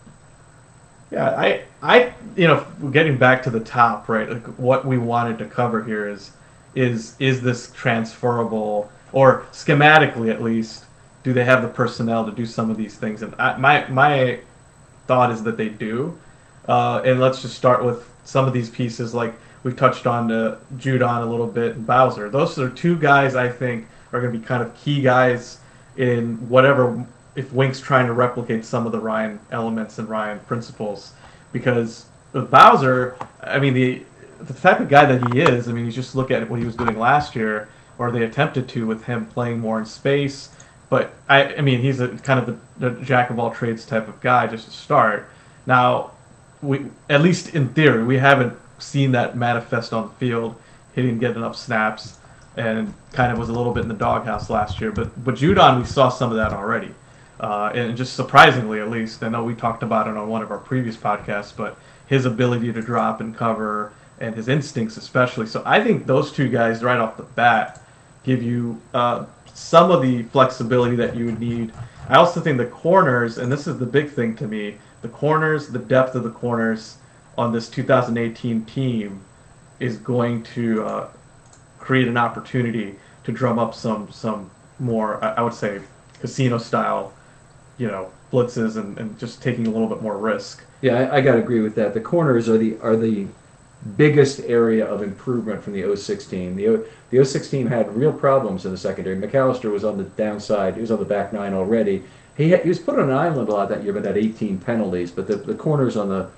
Yeah, I getting back to the top, right, like what we wanted to cover here is this transferable, or schematically at least, do they have the personnel to do some of these things? And my thought is that they do. And let's just start with some of these pieces, like we've touched on Judon a little bit, and Bowser. Those are two guys I think are going to be kind of key guys in whatever, if Wink's trying to replicate some of the Ryan elements and Ryan principles. Because with Bowser, I mean, the type of guy that he is, I mean, you just look at what he was doing last year, or they attempted to with him playing more in space, But I mean, he's a kind of the jack of all trades type of guy just to start. Now, we at least in theory we haven't seen that manifest on the field. He didn't get enough snaps, and kind of was a little bit in the doghouse last year. But Judon, we saw some of that already, and just surprisingly, at least. I know we talked about it on one of our previous podcasts, but his ability to drop and cover and his instincts especially. So I think those two guys right off the bat give you some of the flexibility that you would need. I also think the corners, and this is the big thing to me, the corners, the depth of the corners on this 2018 team is going to create an opportunity to drum up some more, I would say, casino-style, blitzes and just taking a little bit more risk. Yeah, I got to agree with that. The corners are the biggest area of improvement from the 06 team. The 06 team had real problems in the secondary. McAllister was on the downside. He was on the back nine already. He was put on an island a lot that year, but had 18 penalties. But the corners on the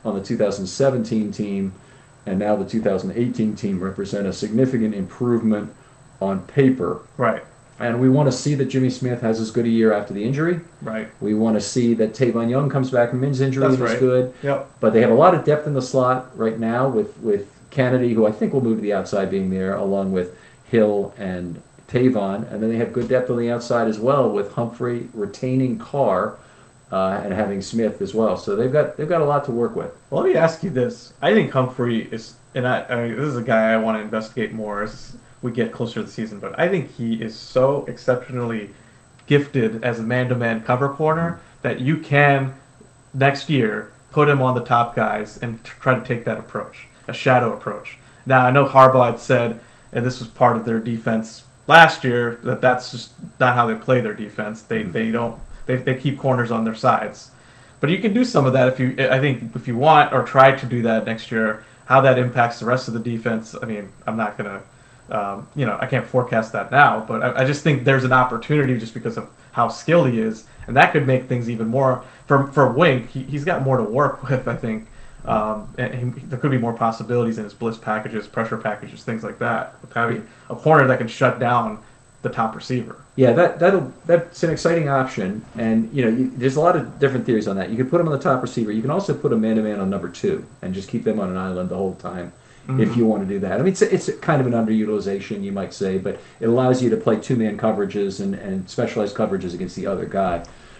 2017 team and now the 2018 team represent a significant improvement on paper. Right. And we want to see that Jimmy Smith has as good a year after the injury. Right. We want to see that Tavon Young comes back from his injury and is good. Yep. But they have a lot of depth in the slot right now with Kennedy, who I think will move to the outside being there, along with Hill and Tavon. And then they have good depth on the outside as well with Humphrey retaining Carr and having Smith as well. So they've got a lot to work with. Well, let me ask you this. I think Humphrey is, and I mean, this is a guy I want to investigate more as we get closer to the season, but I think he is so exceptionally gifted as a man-to-man cover corner that you can, next year, put him on the top guys and try to take that approach, a shadow approach. Now, I know Harbaugh had said, and this was part of their defense last year, that that's just not how they play their defense. They keep corners on their sides. But you can do some of that if you want, or try to do that next year. How that impacts the rest of the defense, I mean, I'm not going to I can't forecast that now, but I just think there's an opportunity just because of how skilled he is, and that could make things even more for Wink. He's got more to work with, I think, and there could be more possibilities in his blitz packages, pressure packages, things like that, with having a corner that can shut down the top receiver. Yeah, that's an exciting option, and there's a lot of different theories on that. You could put him on the top receiver. You can also put a man-to-man on number 2 and just keep them on an island the whole time. Mm-hmm. If you want to do that. I mean, it's kind of an underutilization, you might say, but it allows you to play two-man coverages and specialized coverages against the other guy.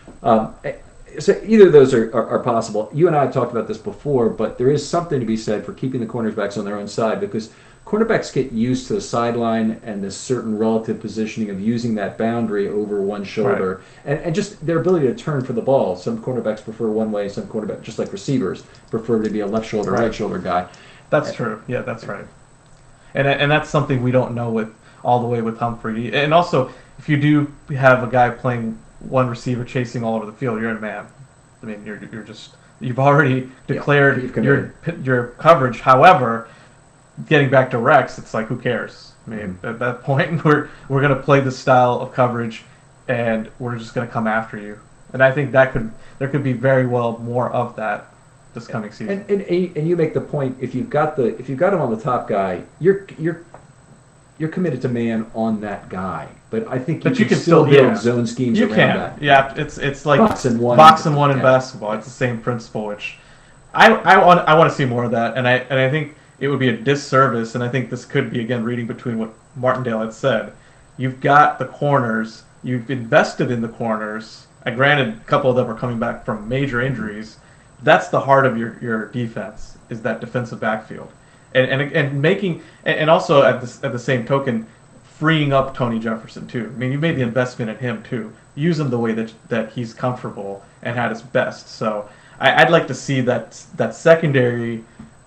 So either of those are possible. You and I have talked about this before, but there is something to be said for keeping the cornerbacks on their own side, because cornerbacks get used to the sideline and the certain relative positioning of using that boundary over one shoulder, right, and just their ability to turn for the ball. Some cornerbacks prefer one way, some cornerbacks, just like receivers, prefer to be a left shoulder, right shoulder guy. That's true. Yeah, that's right. And that's something we don't know all the way with Humphrey. And also, if you do have a guy playing one receiver chasing all over the field, you're in man. I mean, you've already declared your coverage. However, getting back to Rex, it's like, who cares? I mean, at that point, we're going to play this style of coverage, and we're just going to come after you. And I think there could be very well more of that this coming season. And you make the point, if you've got him on the top guy, you're committed to man on that guy. But I think you can still build zone schemes around that. Yeah, it's like box and one in basketball. It's the same principle, which I want to see more of that, and I think it would be a disservice, and I think this could be, again, reading between what Martindale had said. You've got the corners, you've invested in the corners. Granted, a couple of them are coming back from major injuries. That's the heart of your defense, is that defensive backfield, and making, and also at the same token, freeing up Tony Jefferson too. I mean, you made the investment in him too. Use him the way that he's comfortable and at his best. So I'd like to see that secondary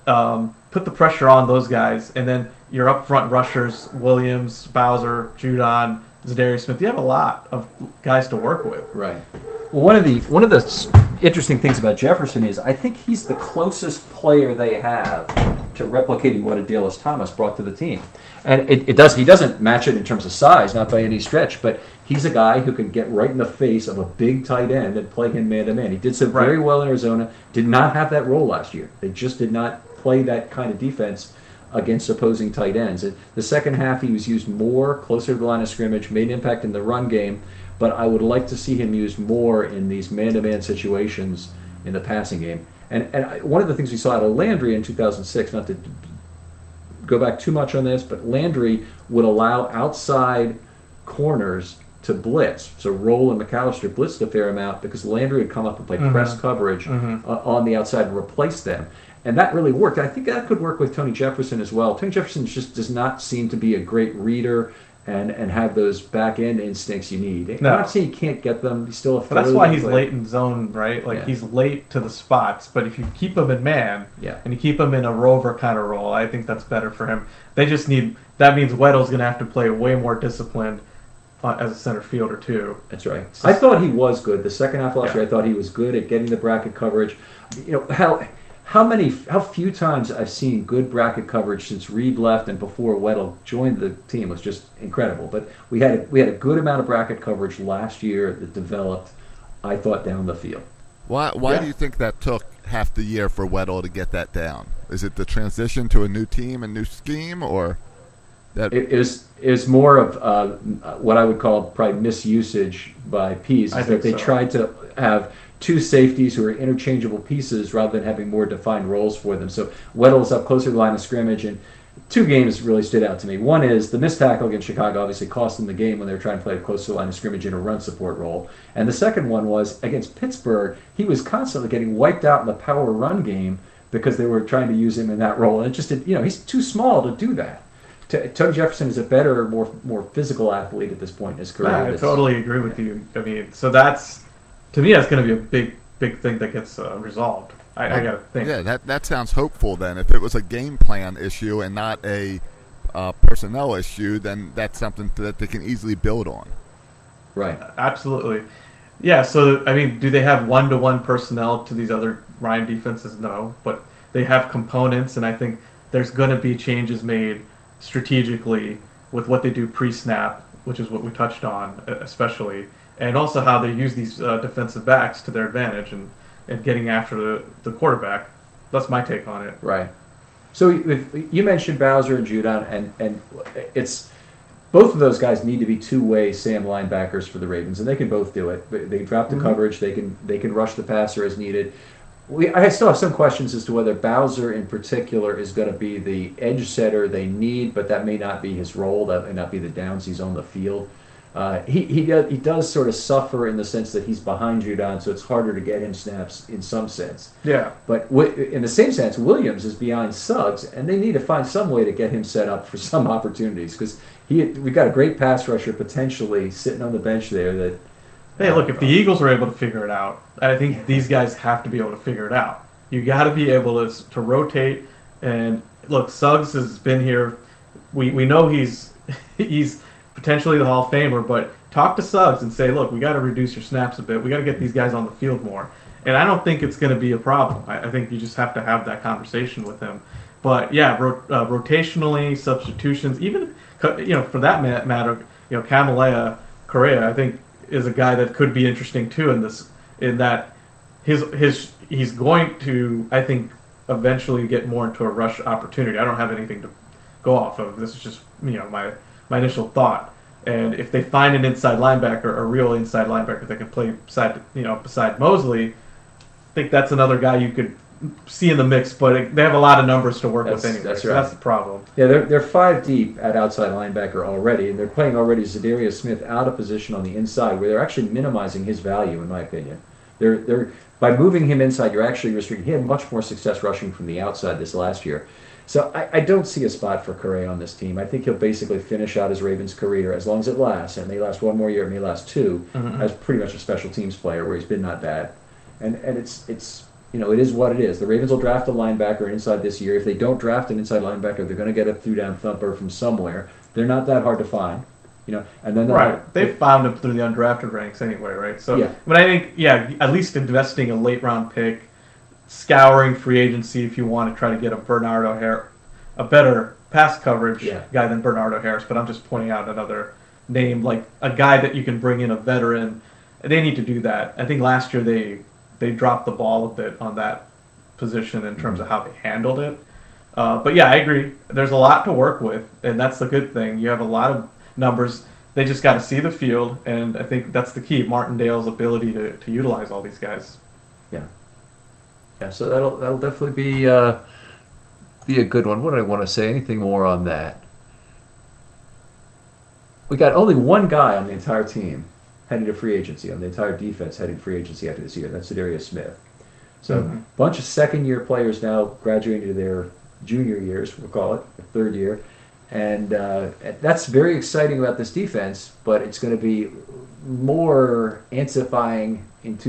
put the pressure on those guys, and then your up front rushers, Williams, Bowser, Judon, Zadarius Smith. You have a lot of guys to work with. Right. Well, one of the interesting things about Jefferson is I think he's the closest player they have to replicating what Adalius Thomas brought to the team. And he doesn't match it in terms of size, not by any stretch, but he's a guy who can get right in the face of a big tight end and play him man-to-man. He did so very well in Arizona, did not have that role last year. They just did not play that kind of defense against opposing tight ends. The second half, he was used more closer to the line of scrimmage, made an impact in the run game, but I would like to see him used more in these man-to-man situations in the passing game. And one of the things we saw out of Landry in 2006, not to go back too much on this, but Landry would allow outside corners to blitz. So Roll and McAllister blitzed a fair amount because Landry would come up and play press coverage on the outside and replace them. And that really worked. I think that could work with Tony Jefferson as well. Tony Jefferson just does not seem to be a great reader and have those back end instincts you need. No. I'm not saying he can't get them. He's still a But that's why he's player. late in zone, right? Like he's late to the spots. But if you keep him in man and you keep him in a rover kind of role, I think that's better for him. They just need. That means Weddle's going to have to play way more disciplined as a center fielder too. That's right. I thought he was good. The second half last year, I thought he was good at getting the bracket coverage. You know how few times I've seen good bracket coverage since Reed left and before Weddle joined the team was just incredible. But we had a good amount of bracket coverage last year that developed, I thought, down the field. Why do you think that took half the year for Weddle to get that down? Is it the transition to a new team and new scheme, or that it was more of what I would call probably misusage by Pease, is that they tried to have two safeties who are interchangeable pieces rather than having more defined roles for them. So Weddle's up closer to the line of scrimmage, and two games really stood out to me. One is the missed tackle against Chicago obviously cost them the game when they were trying to play close to the line of scrimmage in a run support role. And the second one was against Pittsburgh. He was constantly getting wiped out in the power run game because they were trying to use him in that role. And it just, he's too small to do that. Tony Jefferson is a better, more physical athlete at this point in his career. I totally agree with you. I mean, so to me, that's going to be a big thing that gets resolved. I got to think. Yeah, that sounds hopeful then. If it was a game plan issue and not a personnel issue, then that's something that they can easily build on. Right. Absolutely. Yeah, so, I mean, do they have one-to-one personnel to these other Ryan defenses? No, but they have components, and I think there's going to be changes made strategically with what they do pre-snap, which is what we touched on especially, and also how they use these defensive backs to their advantage and getting after the quarterback. That's my take on it. Right. So you mentioned Bowser and Judon, and it's both of those guys need to be two-way Sam linebackers for the Ravens, and they can both do it. They drop the coverage. They can rush the passer as needed. I still have some questions as to whether Bowser in particular is going to be the edge setter they need, but that may not be his role. That may not be the downs he's on the field. He does sort of suffer in the sense that he's behind Judon, so it's harder to get him snaps in some sense. Yeah. But in the same sense, Williams is behind Suggs, and they need to find some way to get him set up for some opportunities because we've got a great pass rusher potentially sitting on the bench there. That hey, look, if the Eagles are able to figure it out, I think these guys have to be able to figure it out. You got to be able to rotate. And look, Suggs has been here. We know he's potentially the Hall of Famer, but talk to Suggs and say, look, we got to reduce your snaps a bit. We got to get these guys on the field more. And I don't think it's going to be a problem. I think you just have to have that conversation with him. But yeah, rotationally, substitutions, even for that matter, Kamalea Correa, I think is a guy that could be interesting too in that he's going to, I think, eventually get more into a rush opportunity. I don't have anything to go off of. This is just my initial thought. And if they find an inside linebacker, a real inside linebacker that can play beside Mosley, I think that's another guy you could see in the mix. But they have a lot of numbers to work with anyway. That's so right. That's the problem. Yeah, they're 5 deep at outside linebacker already, and they're playing already Zadarius Smith out of position on the inside, where they're actually minimizing his value, in my opinion. They're by moving him inside, you're actually restricting. He had much more success rushing from the outside this last year. So I don't see a spot for Correa on this team. I think he'll basically finish out his Ravens career, as long as it lasts, and it may last one more year, it may last two, as pretty much a special teams player where he's been not bad. And it's it is what it is. The Ravens will draft a linebacker inside this year. If they don't draft an inside linebacker, they're going to get a through-down thumper from somewhere. They're not that hard to find. And then they've found him through the undrafted ranks anyway, right? So, yeah. But I think, at least investing a late-round pick, scouring free agency if you want to try to get a better pass coverage guy than Bernardo Harris. But I'm just pointing out another name, like a guy that you can bring in, a veteran. They need to do that. I think last year they dropped the ball a bit on that position in terms of how they handled it. But yeah, I agree. There's a lot to work with, and that's the good thing. You have a lot of numbers. They just got to see the field, and I think that's the key. Martindale's ability to utilize all these guys. Yeah. Yeah. So that'll definitely be a good one. What did I want to say? Anything more on that? We got only one guy on the entire team heading to free agency, on the entire defense heading free agency after this year. That's Za'Darius Smith. So a bunch of second-year players now graduating to their junior years, we'll call it, their third year. And that's very exciting about this defense, but it's going to be more intensifying in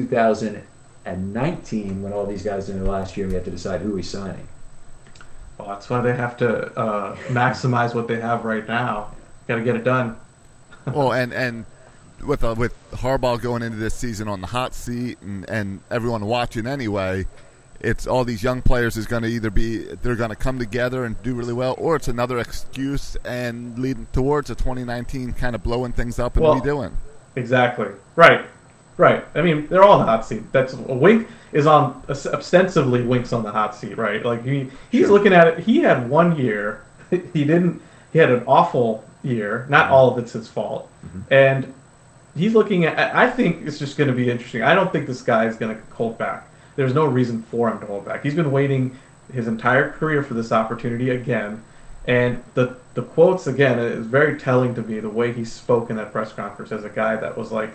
2019 when all these guys are in their last year and we have to decide who we're signing. Well, that's why they have to maximize what they have right now. Got to get it done. Well, and with Harbaugh going into this season on the hot seat and everyone watching anyway, it's all these young players is going to either they're going to come together and do really well, or it's another excuse and leading towards a 2019 kind of blowing things up and redoing. Exactly. Right. I mean, they're all on the hot seat. That's Wink is on ostensibly Wink's on the hot seat, right? Like he's looking at it. He had 1 year. He had an awful year. Not all of it's his fault, and he's looking at. I think it's just going to be interesting. I don't think this guy is going to hold back. There's no reason for him to hold back. He's been waiting his entire career for this opportunity again. And the quotes, again, is very telling to me, the way he spoke in that press conference as a guy that was like,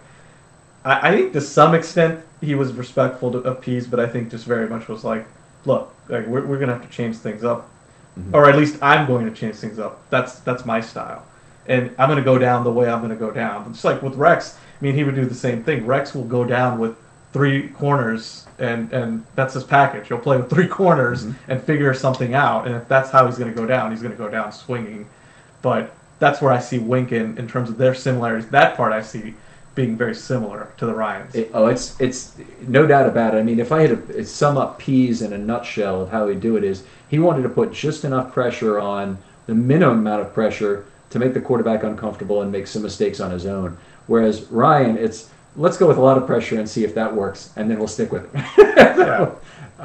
I think to some extent he was respectful of Pease, but I think just very much was like, look, like we're going to have to change things up. Or at least I'm going to change things up. That's my style. And I'm going to go down the way I'm going to go down. Just like with Rex, I mean, he would do the same thing. Rex will go down with 3 corners, and that's his package. He'll play with 3 corners and figure something out. And if that's how he's going to go down, he's going to go down swinging. But that's where I see Wink in terms of their similarities. That part I see being very similar to the Ryans. It's no doubt about it. I mean, if I had to sum up Pease in a nutshell of how he'd do it is he wanted to put just enough pressure on, the minimum amount of pressure to make the quarterback uncomfortable and make some mistakes on his own. Whereas Ryan, it's let's go with a lot of pressure and see if that works, and then we'll stick with it.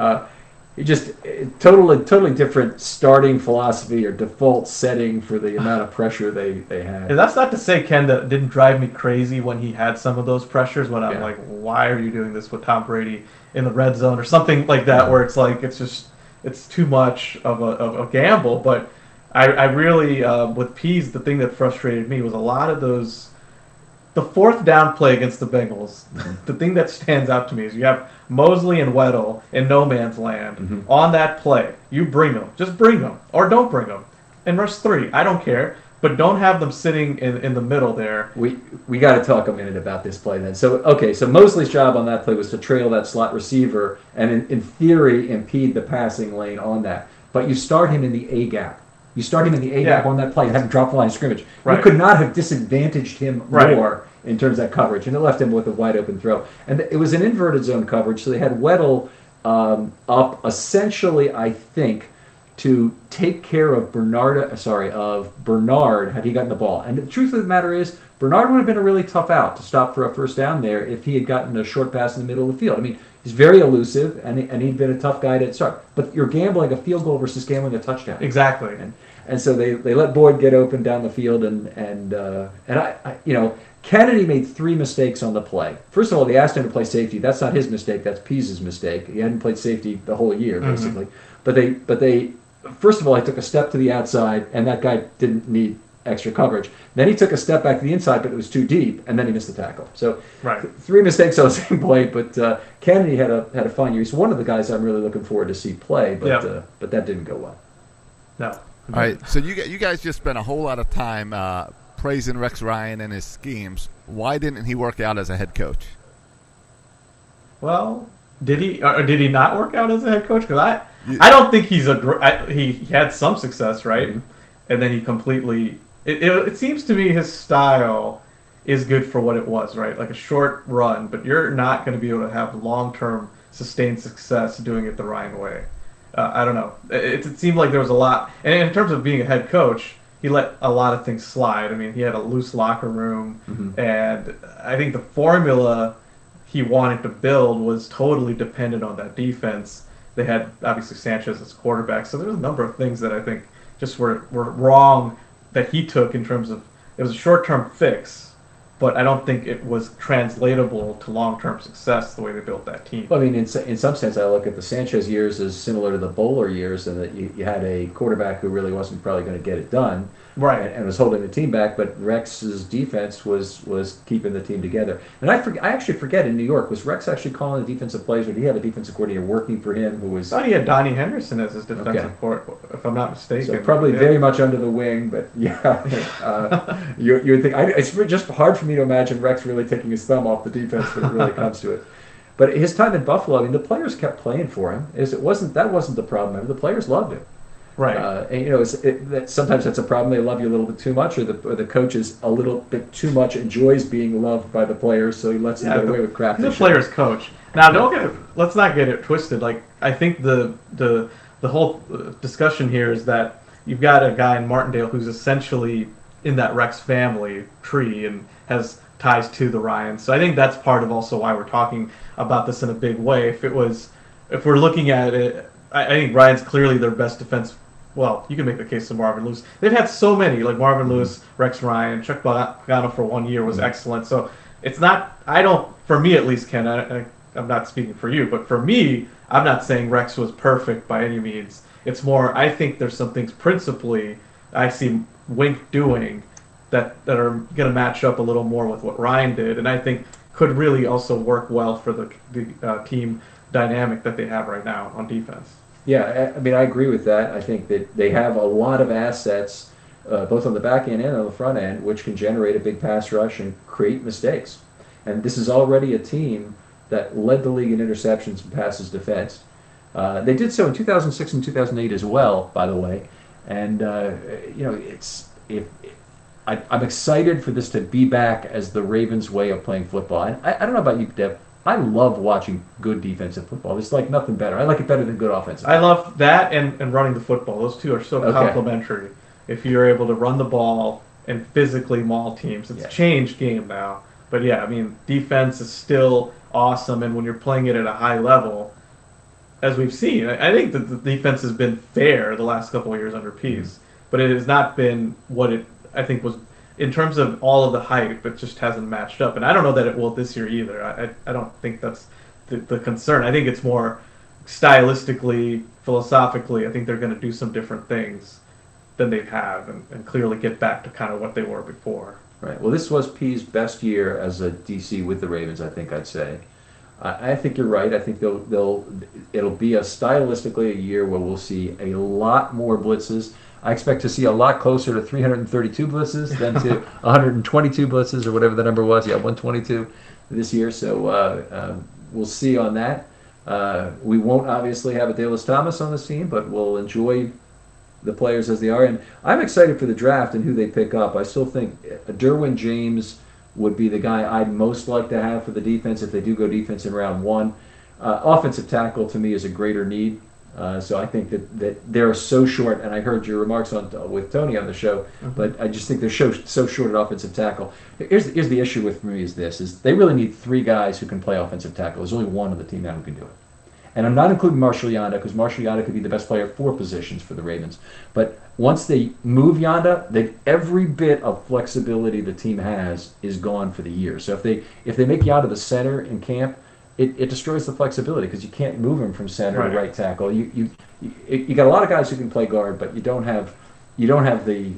Just totally different starting philosophy or default setting for the amount of pressure they had. And that's not to say, Ken, that didn't drive me crazy when he had some of those pressures, when I'm like, why are you doing this with Tom Brady in the red zone or something like that, where it's like it's too much of a gamble. But I really, with Pease, the thing that frustrated me was a lot of those. The 4th down play against the Bengals, the thing that stands out to me is you have Mosley and Weddle in no man's land on that play. You bring them. Just bring them. Or don't bring them. And rush 3. I don't care. But don't have them sitting in the middle there. We got to talk a minute about this play then. So Mosley's job on that play was to trail that slot receiver and in theory impede the passing lane on that. But you start him in the A gap. You start him in the A-gap on that play and have him drop the line of scrimmage. Right. You could not have disadvantaged him more in terms of that coverage, and it left him with a wide-open throw. And it was an inverted zone coverage, so they had Weddle up essentially, I think, to take care of Bernard had he gotten the ball. And the truth of the matter is, Bernard would have been a really tough out to stop for a first down there if he had gotten a short pass in the middle of the field. I mean, he's very elusive, and he'd been a tough guy to start. But you're gambling a field goal versus gambling a touchdown. Exactly. And so they let Boyd get open down the field, and Kennedy made 3 mistakes on the play. First of all, they asked him to play safety. That's not his mistake. That's Pease's mistake. He hadn't played safety the whole year, basically. But they first of all, he took a step to the outside, and that guy didn't need extra coverage. Then he took a step back to the inside, but it was too deep, and then he missed the tackle. So 3 mistakes on the same play, but Kennedy had a fine year. He's one of the guys I'm really looking forward to see play, but that didn't go well. No. All right, so you guys just spent a whole lot of time praising Rex Ryan and his schemes. Why didn't he work out as a head coach? Well, did he not work out as a head coach? Because I don't think he had some success, right? And then he completely. It seems to me his style is good for what it was, right? Like a short run, but you're not going to be able to have long-term sustained success doing it the Ryan way. I don't know. It seemed like there was a lot. And in terms of being a head coach, he let a lot of things slide. I mean, he had a loose locker room, and I think the formula he wanted to build was totally dependent on that defense. They had, obviously, Sanchez as quarterback, so there's a number of things that I think just were wrong that he took in terms of it was a short-term fix, but I don't think it was translatable to long-term success the way they built that team. Well, I mean, in some sense, I look at the Sanchez years as similar to the Bowler years, in that you had a quarterback who really wasn't probably going to get it done, Right. and was holding the team back. But Rex's defense was keeping the team together. And I actually forget, in New York, was Rex actually calling the defensive plays, or did he have a defensive coordinator working for him who was? I thought he had Donnie Henderson as his defensive court, if I'm not mistaken. So probably very much under the wing, but yeah, you would think it's just hard for me to imagine Rex really taking his thumb off the defense when it really comes to it. But his time in Buffalo, I mean, the players kept playing for him. That wasn't the problem. The players loved him. Right. And sometimes that's a problem. They love you a little bit too much, or the coach is a little bit too much, enjoys being loved by the players, so he lets them get away with crap. He's a player's coach. Now, let's not get it twisted. Like, I think the whole discussion here is that you've got a guy in Martindale who's essentially in that Rex family tree and has ties to the Ryans. So I think that's part of also why we're talking about this in a big way. If we're looking at it, I think Ryan's clearly their best defense. Well, you can make the case to Marvin Lewis. They've had so many, like Marvin Lewis, Rex Ryan, Chuck Pagano for 1 year was excellent. So it's not, for me at least, Ken, I'm not speaking for you, but for me, I'm not saying Rex was perfect by any means. It's more, I think there's some things principally I see Wink doing that are going to match up a little more with what Ryan did, and I think could really also work well for the team dynamic that they have right now on defense. Yeah, I mean, I agree with that. I think that they have a lot of assets, both on the back end and on the front end, which can generate a big pass rush and create mistakes. And this is already a team that led the league in interceptions and passes defense. They did so in 2006 and 2008 as well, by the way. And I'm excited for this to be back as the Ravens' way of playing football. And I don't know about you, Dev. I love watching good defensive football. There's like nothing better. I like it better than good offensive. I love that and running the football. Those two are so complementary. If you're able to run the ball and physically maul teams, it's a changed game now. But yeah, I mean, defense is still awesome, and when you're playing it at a high level, as we've seen, I think that the defense has been fair the last couple of years under Pease, but it has not been what it, I think, was in terms of all of the hype. It just hasn't matched up, and I don't know that it will this year either. I don't think that's the concern. I think it's more stylistically, philosophically. I think they're going to do some different things than they have, and clearly get back to kind of what they were before. Right. Well, this was Pease' best year as a DC with the Ravens, I think I'd say. I think you're right. I think it'll be stylistically a year where we'll see a lot more blitzes. I expect to see a lot closer to 332 blitzes than to 122 blitzes or whatever the number was. Yeah, 122 this year. So we'll see on that. We won't obviously have a Dallas Thomas on this team, but we'll enjoy the players as they are. And I'm excited for the draft and who they pick up. I still think Derwin James would be the guy I'd most like to have for the defense if they do go defense in round one. Offensive tackle to me is a greater need. So I think that they're so short, and I heard your remarks with Tony on the show, but I just think they're so short at offensive tackle. Here's the issue with me is they really need three guys who can play offensive tackle. There's only one on the team now who can do it. And I'm not including Marshall Yanda, because Marshall Yanda could be the best player at four positions for the Ravens. But once they move Yanda, every bit of flexibility the team has is gone for the year. So if they make Yanda the center in camp, it destroys the flexibility, because you can't move him from center to right tackle. You got a lot of guys who can play guard, but you don't have the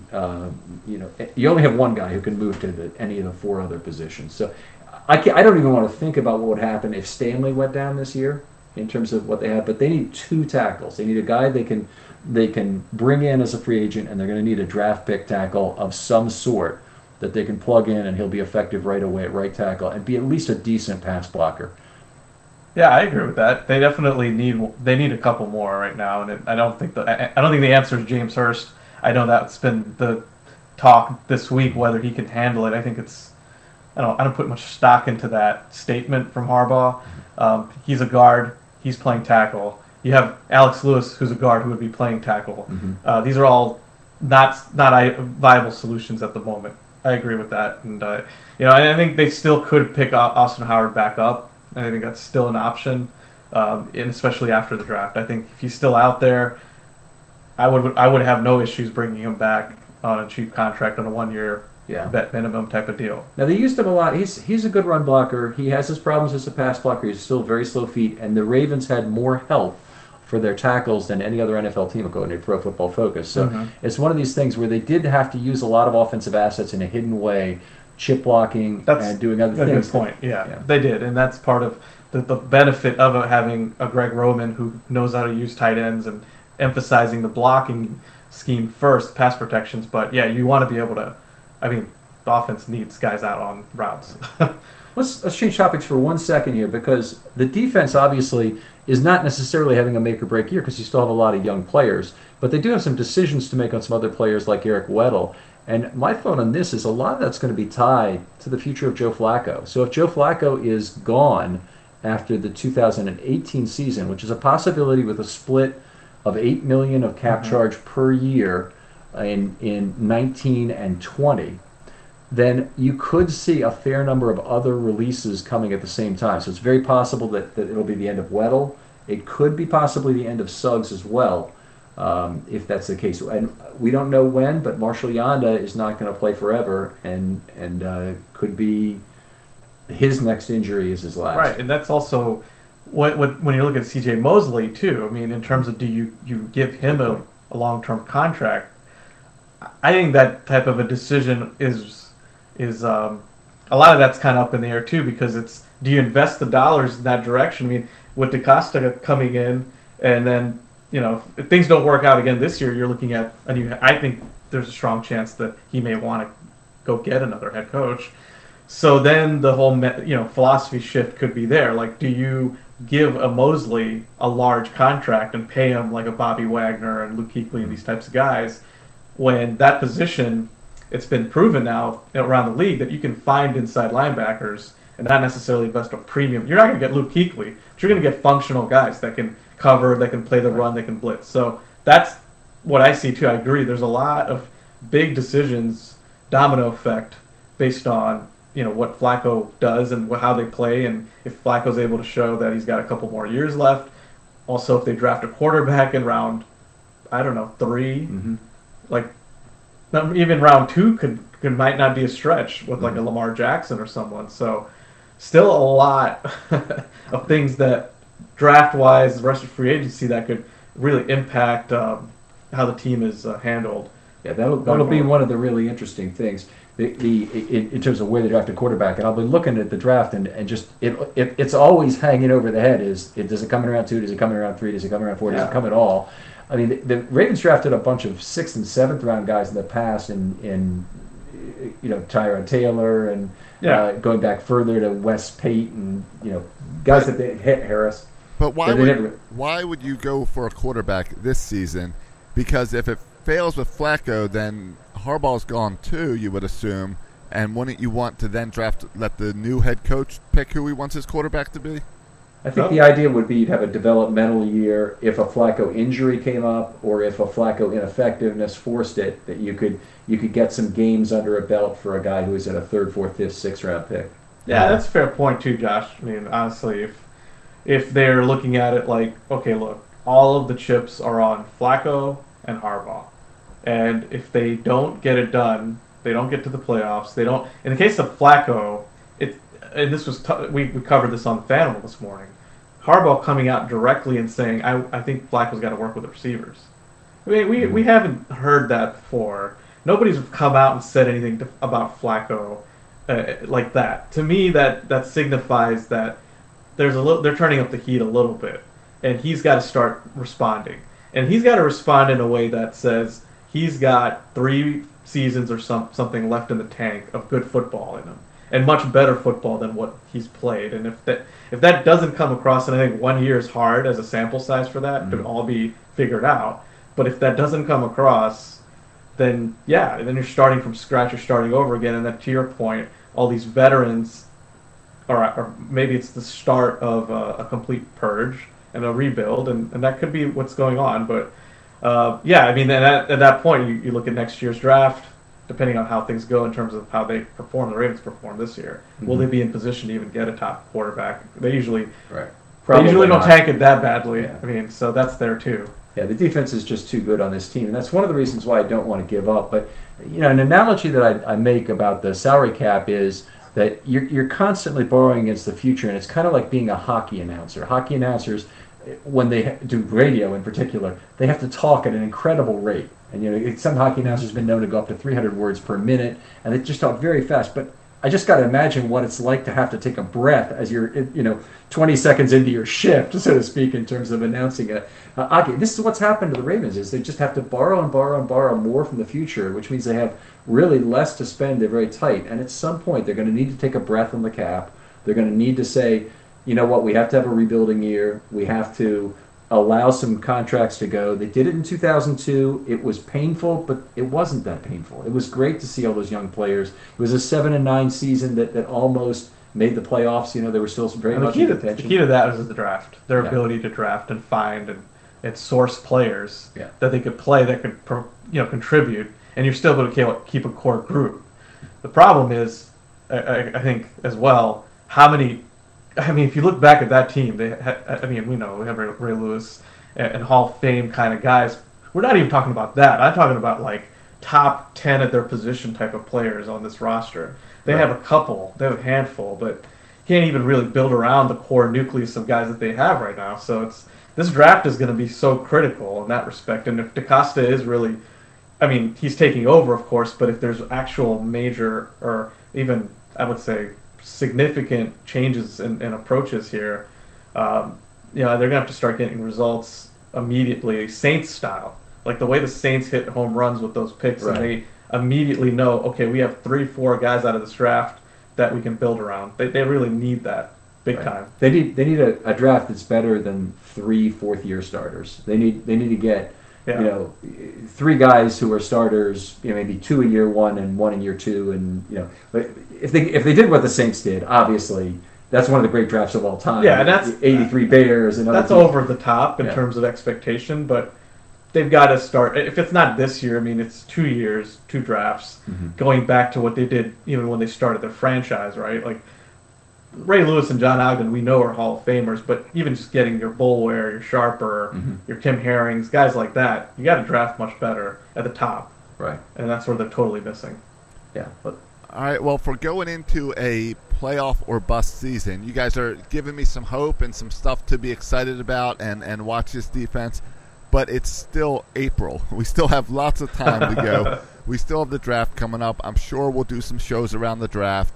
you only have one guy who can move to any of the four other positions. So I don't even want to think about what would happen if Stanley went down this year in terms of what they have. But they need two tackles. They need a guy they can bring in as a free agent, and they're going to need a draft pick tackle of some sort that they can plug in, and he'll be effective right away at right tackle and be at least a decent pass blocker. Yeah, I agree with that. They definitely need a couple more right now, and I don't think the answer is James Hurst. I know that's been the talk this week, whether he can handle it. I think I don't put much stock into that statement from Harbaugh. He's a guard. He's playing tackle. You have Alex Lewis, who's a guard, who would be playing tackle. Mm-hmm. These are all not viable solutions at the moment. I agree with that, and I think they still could pick Austin Howard back up. I think that's still an option, and especially after the draft. I think if he's still out there, I would have no issues bringing him back on a cheap contract on a 1 year, vet minimum type of deal. Now they used him a lot. He's a good run blocker. He has his problems as a pass blocker. He's still very slow feet. And the Ravens had more help for their tackles than any other NFL team according to Pro Football Focus. So it's one of these things where they did have to use a lot of offensive assets in a hidden way, chip blocking and doing other things. That's a good point. Yeah, they did, and that's part of the benefit of having a Greg Roman who knows how to use tight ends and emphasizing the blocking scheme first, pass protections. But yeah, you want to be able to. I mean, the offense needs guys out on routes. Let's change topics for 1 second here, because the defense obviously is not necessarily having a make or break year because you still have a lot of young players, but they do have some decisions to make on some other players like Eric Weddle. And my thought on this is a lot of that's going to be tied to the future of Joe Flacco. So if Joe Flacco is gone after the 2018 season, which is a possibility with a split of $8 million of cap charge per year in 19 and 20, then you could see a fair number of other releases coming at the same time. So it's very possible that it'll be the end of Weddle. It could be possibly the end of Suggs as well, if that's the case. And we don't know when, but Marshall Yanda is not going to play forever, and could be his next injury is his last. Right, and that's also when you look at C.J. Mosley too. I mean, in terms of do you give him a long-term contract? I think that type of a decision is a lot of that's kind of up in the air too, because it's, do you invest the dollars in that direction? I mean, with DeCosta coming in, and then if things don't work out again this year, you're looking at I think there's a strong chance that he may want to go get another head coach. So then the whole philosophy shift could be there. Like, do you give a Mosley a large contract and pay him like a Bobby Wagner and Luke Kuechly and these types of guys, when that position, it's been proven now around the league that you can find inside linebackers and not necessarily invest a premium. You're not going to get Luke Kuechly, but you're going to get functional guys that can cover, that can play the run, they can blitz. So that's what I see too. I agree. There's a lot of big decisions, domino effect, based on what Flacco does and how they play, and if Flacco's able to show that he's got a couple more years left. Also, if they draft a quarterback in round, 3, like even round 2 might not be a stretch with like a Lamar Jackson or someone. So still a lot of things that draft-wise, the rest of free agency, that could really impact how the team is handled. Yeah, that'll be one of the really interesting things. In terms of where they draft a quarterback, and I'll be looking at the draft and just it's always hanging over the head. Does it come in round 2? Does it come in round 3? Does it come in round 4? Does it come at all? I mean, the Ravens drafted a bunch of 6th and 7th round guys in the past, in Tyrod Taylor and going back further to Wes Pate and guys that they hit Harris. But why would you go for a quarterback this season? Because if it fails with Flacco, then Harbaugh's gone too, you would assume. And wouldn't you want to then let the new head coach pick who he wants his quarterback to be? I think the idea would be you'd have a developmental year if a Flacco injury came up, or if a Flacco ineffectiveness forced it, that you could get some games under a belt for a guy who is at a 3rd, 4th, 5th, 6th round pick. Yeah, that's a fair point too, Josh. I mean, honestly, if they're looking at it like, okay, look, all of the chips are on Flacco and Harbaugh, and if they don't get it done, they don't get to the playoffs. They don't. In the case of Flacco, and this was we covered this on Fanimal this morning. Harbaugh coming out directly and saying, I think Flacco's got to work with the receivers. I mean, we haven't heard that before. Nobody's come out and said anything about Flacco like that. To me, that signifies that they're turning up the heat a little bit, and he's got to start responding. And he's got to respond in a way that says he's got 3 seasons or something left in the tank of good football in him, and much better football than what he's played. And if that doesn't come across, and I think 1 year is hard as a sample size for that to all be figured out, but if that doesn't come across, then then you're starting from scratch, you're starting over again, and then to your point, all these veterans, or maybe it's the start of a complete purge and a rebuild, and that could be what's going on. But I mean, at that point, you look at next year's draft, depending on how things go in terms of how they perform, the Ravens perform this year. Will they be in position to even get a top quarterback? They usually don't tank it that badly. Yeah. I mean, so that's there too. Yeah, the defense is just too good on this team, and that's one of the reasons why I don't want to give up. But an analogy that I make about the salary cap is that you're constantly borrowing against the future, and it's kind of like being a hockey announcer. Hockey announcers, when they do radio in particular, they have to talk at an incredible rate. And some hockey announcers have been known to go up to 300 words per minute, and they just talk very fast. But I just got to imagine what it's like to have to take a breath as you're 20 seconds into your shift, so to speak, in terms of announcing a hockey. This is what's happened to the Ravens, is they just have to borrow and borrow and borrow more from the future, which means they have really less to spend. They're very tight, and at some point they're going to need to take a breath on the cap. They're going to need to say, you know what, we have to have a rebuilding year. We have to allow some contracts to go. They did it in 2002. It was painful, but it wasn't that painful. It was great to see all those young players. It was a 7-9 season that almost made the playoffs. They were still very much in contention. The key to that was the draft. Their ability to draft and find and source players that they could play, that could contribute, and you're still able to keep a core group. The problem is, I think as well, how many. I mean, if you look back at that team, we know we have Ray Lewis and Hall of Fame kind of guys. We're not even talking about that. I'm talking about like top 10 at their position type of players on this roster. They have a couple, they have a handful, but can't even really build around the core nucleus of guys that they have right now. So this draft is going to be so critical in that respect. And if DaCosta is really, he's taking over, of course, but if there's actual major, or even, I would say, significant changes in approaches here, they're going to have to start getting results immediately, Saints style. Like the way the Saints hit home runs with those picks, and they immediately know, okay, we have 3-4 guys out of this draft that we can build around. They really need that big time. They need a draft that's better than 3 fourth-year starters. They need to get 3 guys who are starters, maybe 2 in year 1 and 1 in year 2, and if they did what the Saints did, obviously that's one of the great drafts of all time. Yeah, and that's 83 Bears and that's over the top in terms of expectation, but they've got to start. If it's not this year, it's 2 years, 2 drafts, going back to what they did even when they started their franchise, right? Like Ray Lewis and John Ogden, we know are Hall of Famers, but even just getting your Boulware, your Sharper, your Tim Herrings, guys like that, you got to draft much better at the top. Right. And that's where they're totally missing. Yeah. All right, well, for going into a playoff or bust season, you guys are giving me some hope and some stuff to be excited about and watch this defense, but it's still April. We still have lots of time to go. We still have the draft coming up. I'm sure we'll do some shows around the draft.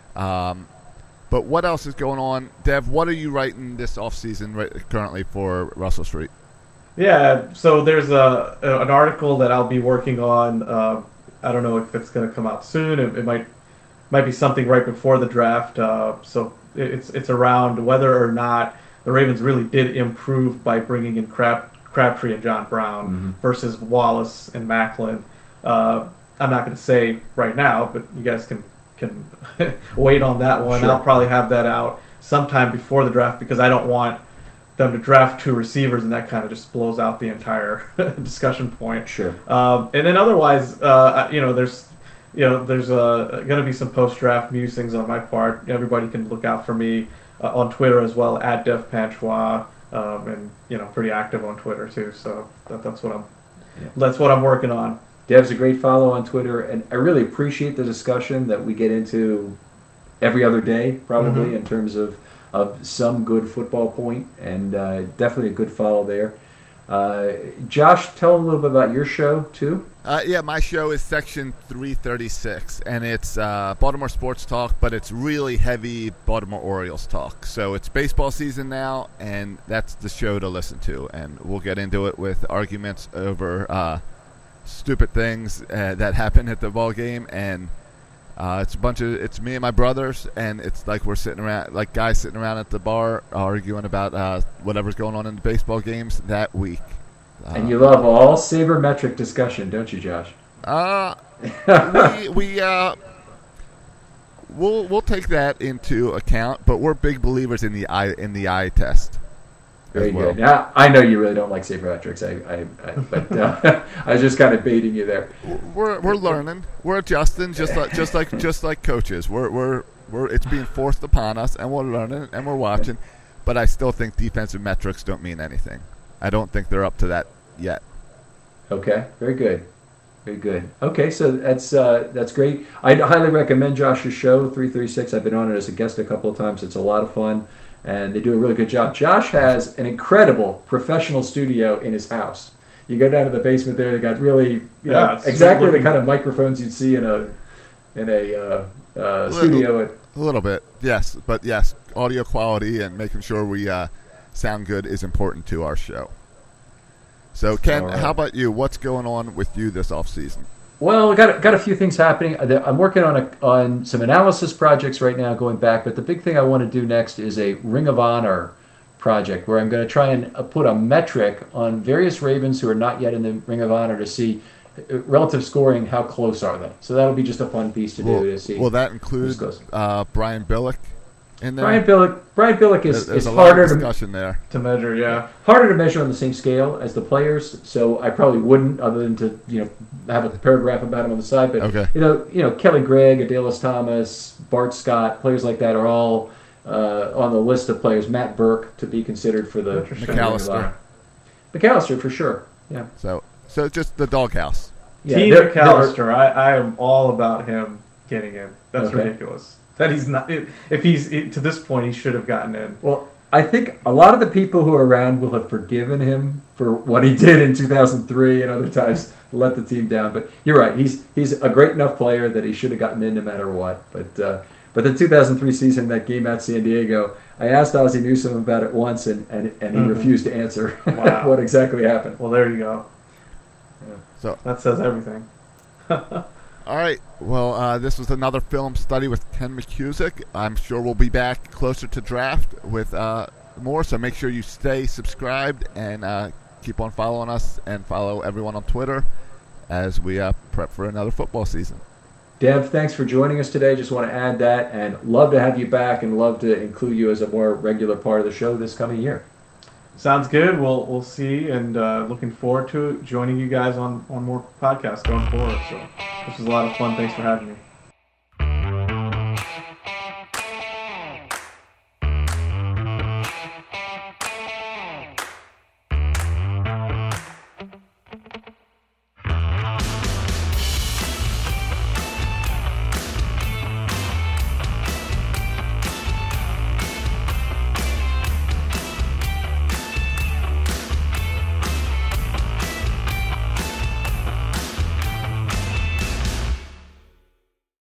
But what else is going on? Dev, what are you writing this offseason currently for Russell Street? Yeah, so there's an article that I'll be working on. I don't know if it's going to come out soon. It might be something right before the draft. So it's around whether or not the Ravens really did improve by bringing in Crabtree and John Brown versus Wallace and Macklin. I'm not going to say right now, but you guys can wait on that one. Sure. I'll probably have that out sometime before the draft because I don't want them to draft 2 receivers and that kind of just blows out the entire discussion point. Sure. And then otherwise, there's going to be some post-draft musings on my part. Everybody can look out for me on Twitter as well at Dev Panchois, and pretty active on Twitter too. So that's what I'm working on. Dev's a great follow on Twitter, and I really appreciate the discussion that we get into every other day, probably, in terms of some good football point, and definitely a good follow there. Josh, tell them a little bit about your show, too. Yeah, my show is Section 336, and it's Baltimore sports talk, but it's really heavy Baltimore Orioles talk. So it's baseball season now, and that's the show to listen to, and we'll get into it with arguments over stupid things that happen at the ball game, and it's me and my brothers, and it's like we're sitting around, like guys sitting around at the bar arguing about whatever's going on in the baseball games that week. And you love all sabermetric discussion, don't you, Josh? We'll take that into account, but we're big believers in the eye test. Very good. Now, I know you really don't like sabermetrics, but I was just kind of baiting you there. We're learning, we're adjusting, just like coaches. We're it's being forced upon us, and we're learning and we're watching. But I still think defensive metrics don't mean anything. I don't think they're up to yet. Okay, very good. Very good. Okay, so that's great. I highly recommend Josh's show, 336. I've been on it as a guest a couple of times. It's a lot of fun, and they do a really good job. Josh has an incredible professional studio in his house. You go down to the basement there. They got really, exactly the kind of microphones you'd see in a studio. A little bit, yes, but yes, audio quality and making sure we sound good is important to our show. So, Ken, how about you? What's going on with you this off season? Well, got a few things happening. I'm working on some analysis projects right now, going back. But the big thing I want to do next is a Ring of Honor project, where I'm going to try and put a metric on various Ravens who are not yet in the Ring of Honor to see relative scoring. How close are they? So that'll be just a fun piece to do to see. Will that include Brian Billick in there? Brian Billick is a harder discussion there to measure. Yeah, harder to measure on the same scale as the players. So I probably wouldn't, other than to have a paragraph about him on the side. But okay. Kelly Gregg, Adelis Thomas, Bart Scott, players like that are all on the list of players. Matt Burke to be considered for the McAllister for sure. Yeah. So just the doghouse. Yeah, Team McAllister, I am all about him getting in. That's ridiculous. That he's not. If he's to this point, he should have gotten in. Well, I think a lot of the people who are around will have forgiven him for what he did in 2003 and other times let the team down. But you're right. He's a great enough player that he should have gotten in no matter what. But the 2003 season, that game at San Diego, I asked Ozzie Newsome about it once, and he refused to answer what exactly happened. Well, there you go. Yeah. So that says everything. All right. Well, this was another film study with Ken McCusick. I'm sure we'll be back closer to draft with more, so make sure you stay subscribed and keep on following us and follow everyone on Twitter as we prep for another football season. Dev, thanks for joining us today. Just want to add that, and love to have you back and love to include you as a more regular part of the show this coming year. Sounds good. We'll see, and looking forward to joining you guys on more podcasts going forward. So this was a lot of fun. Thanks for having me.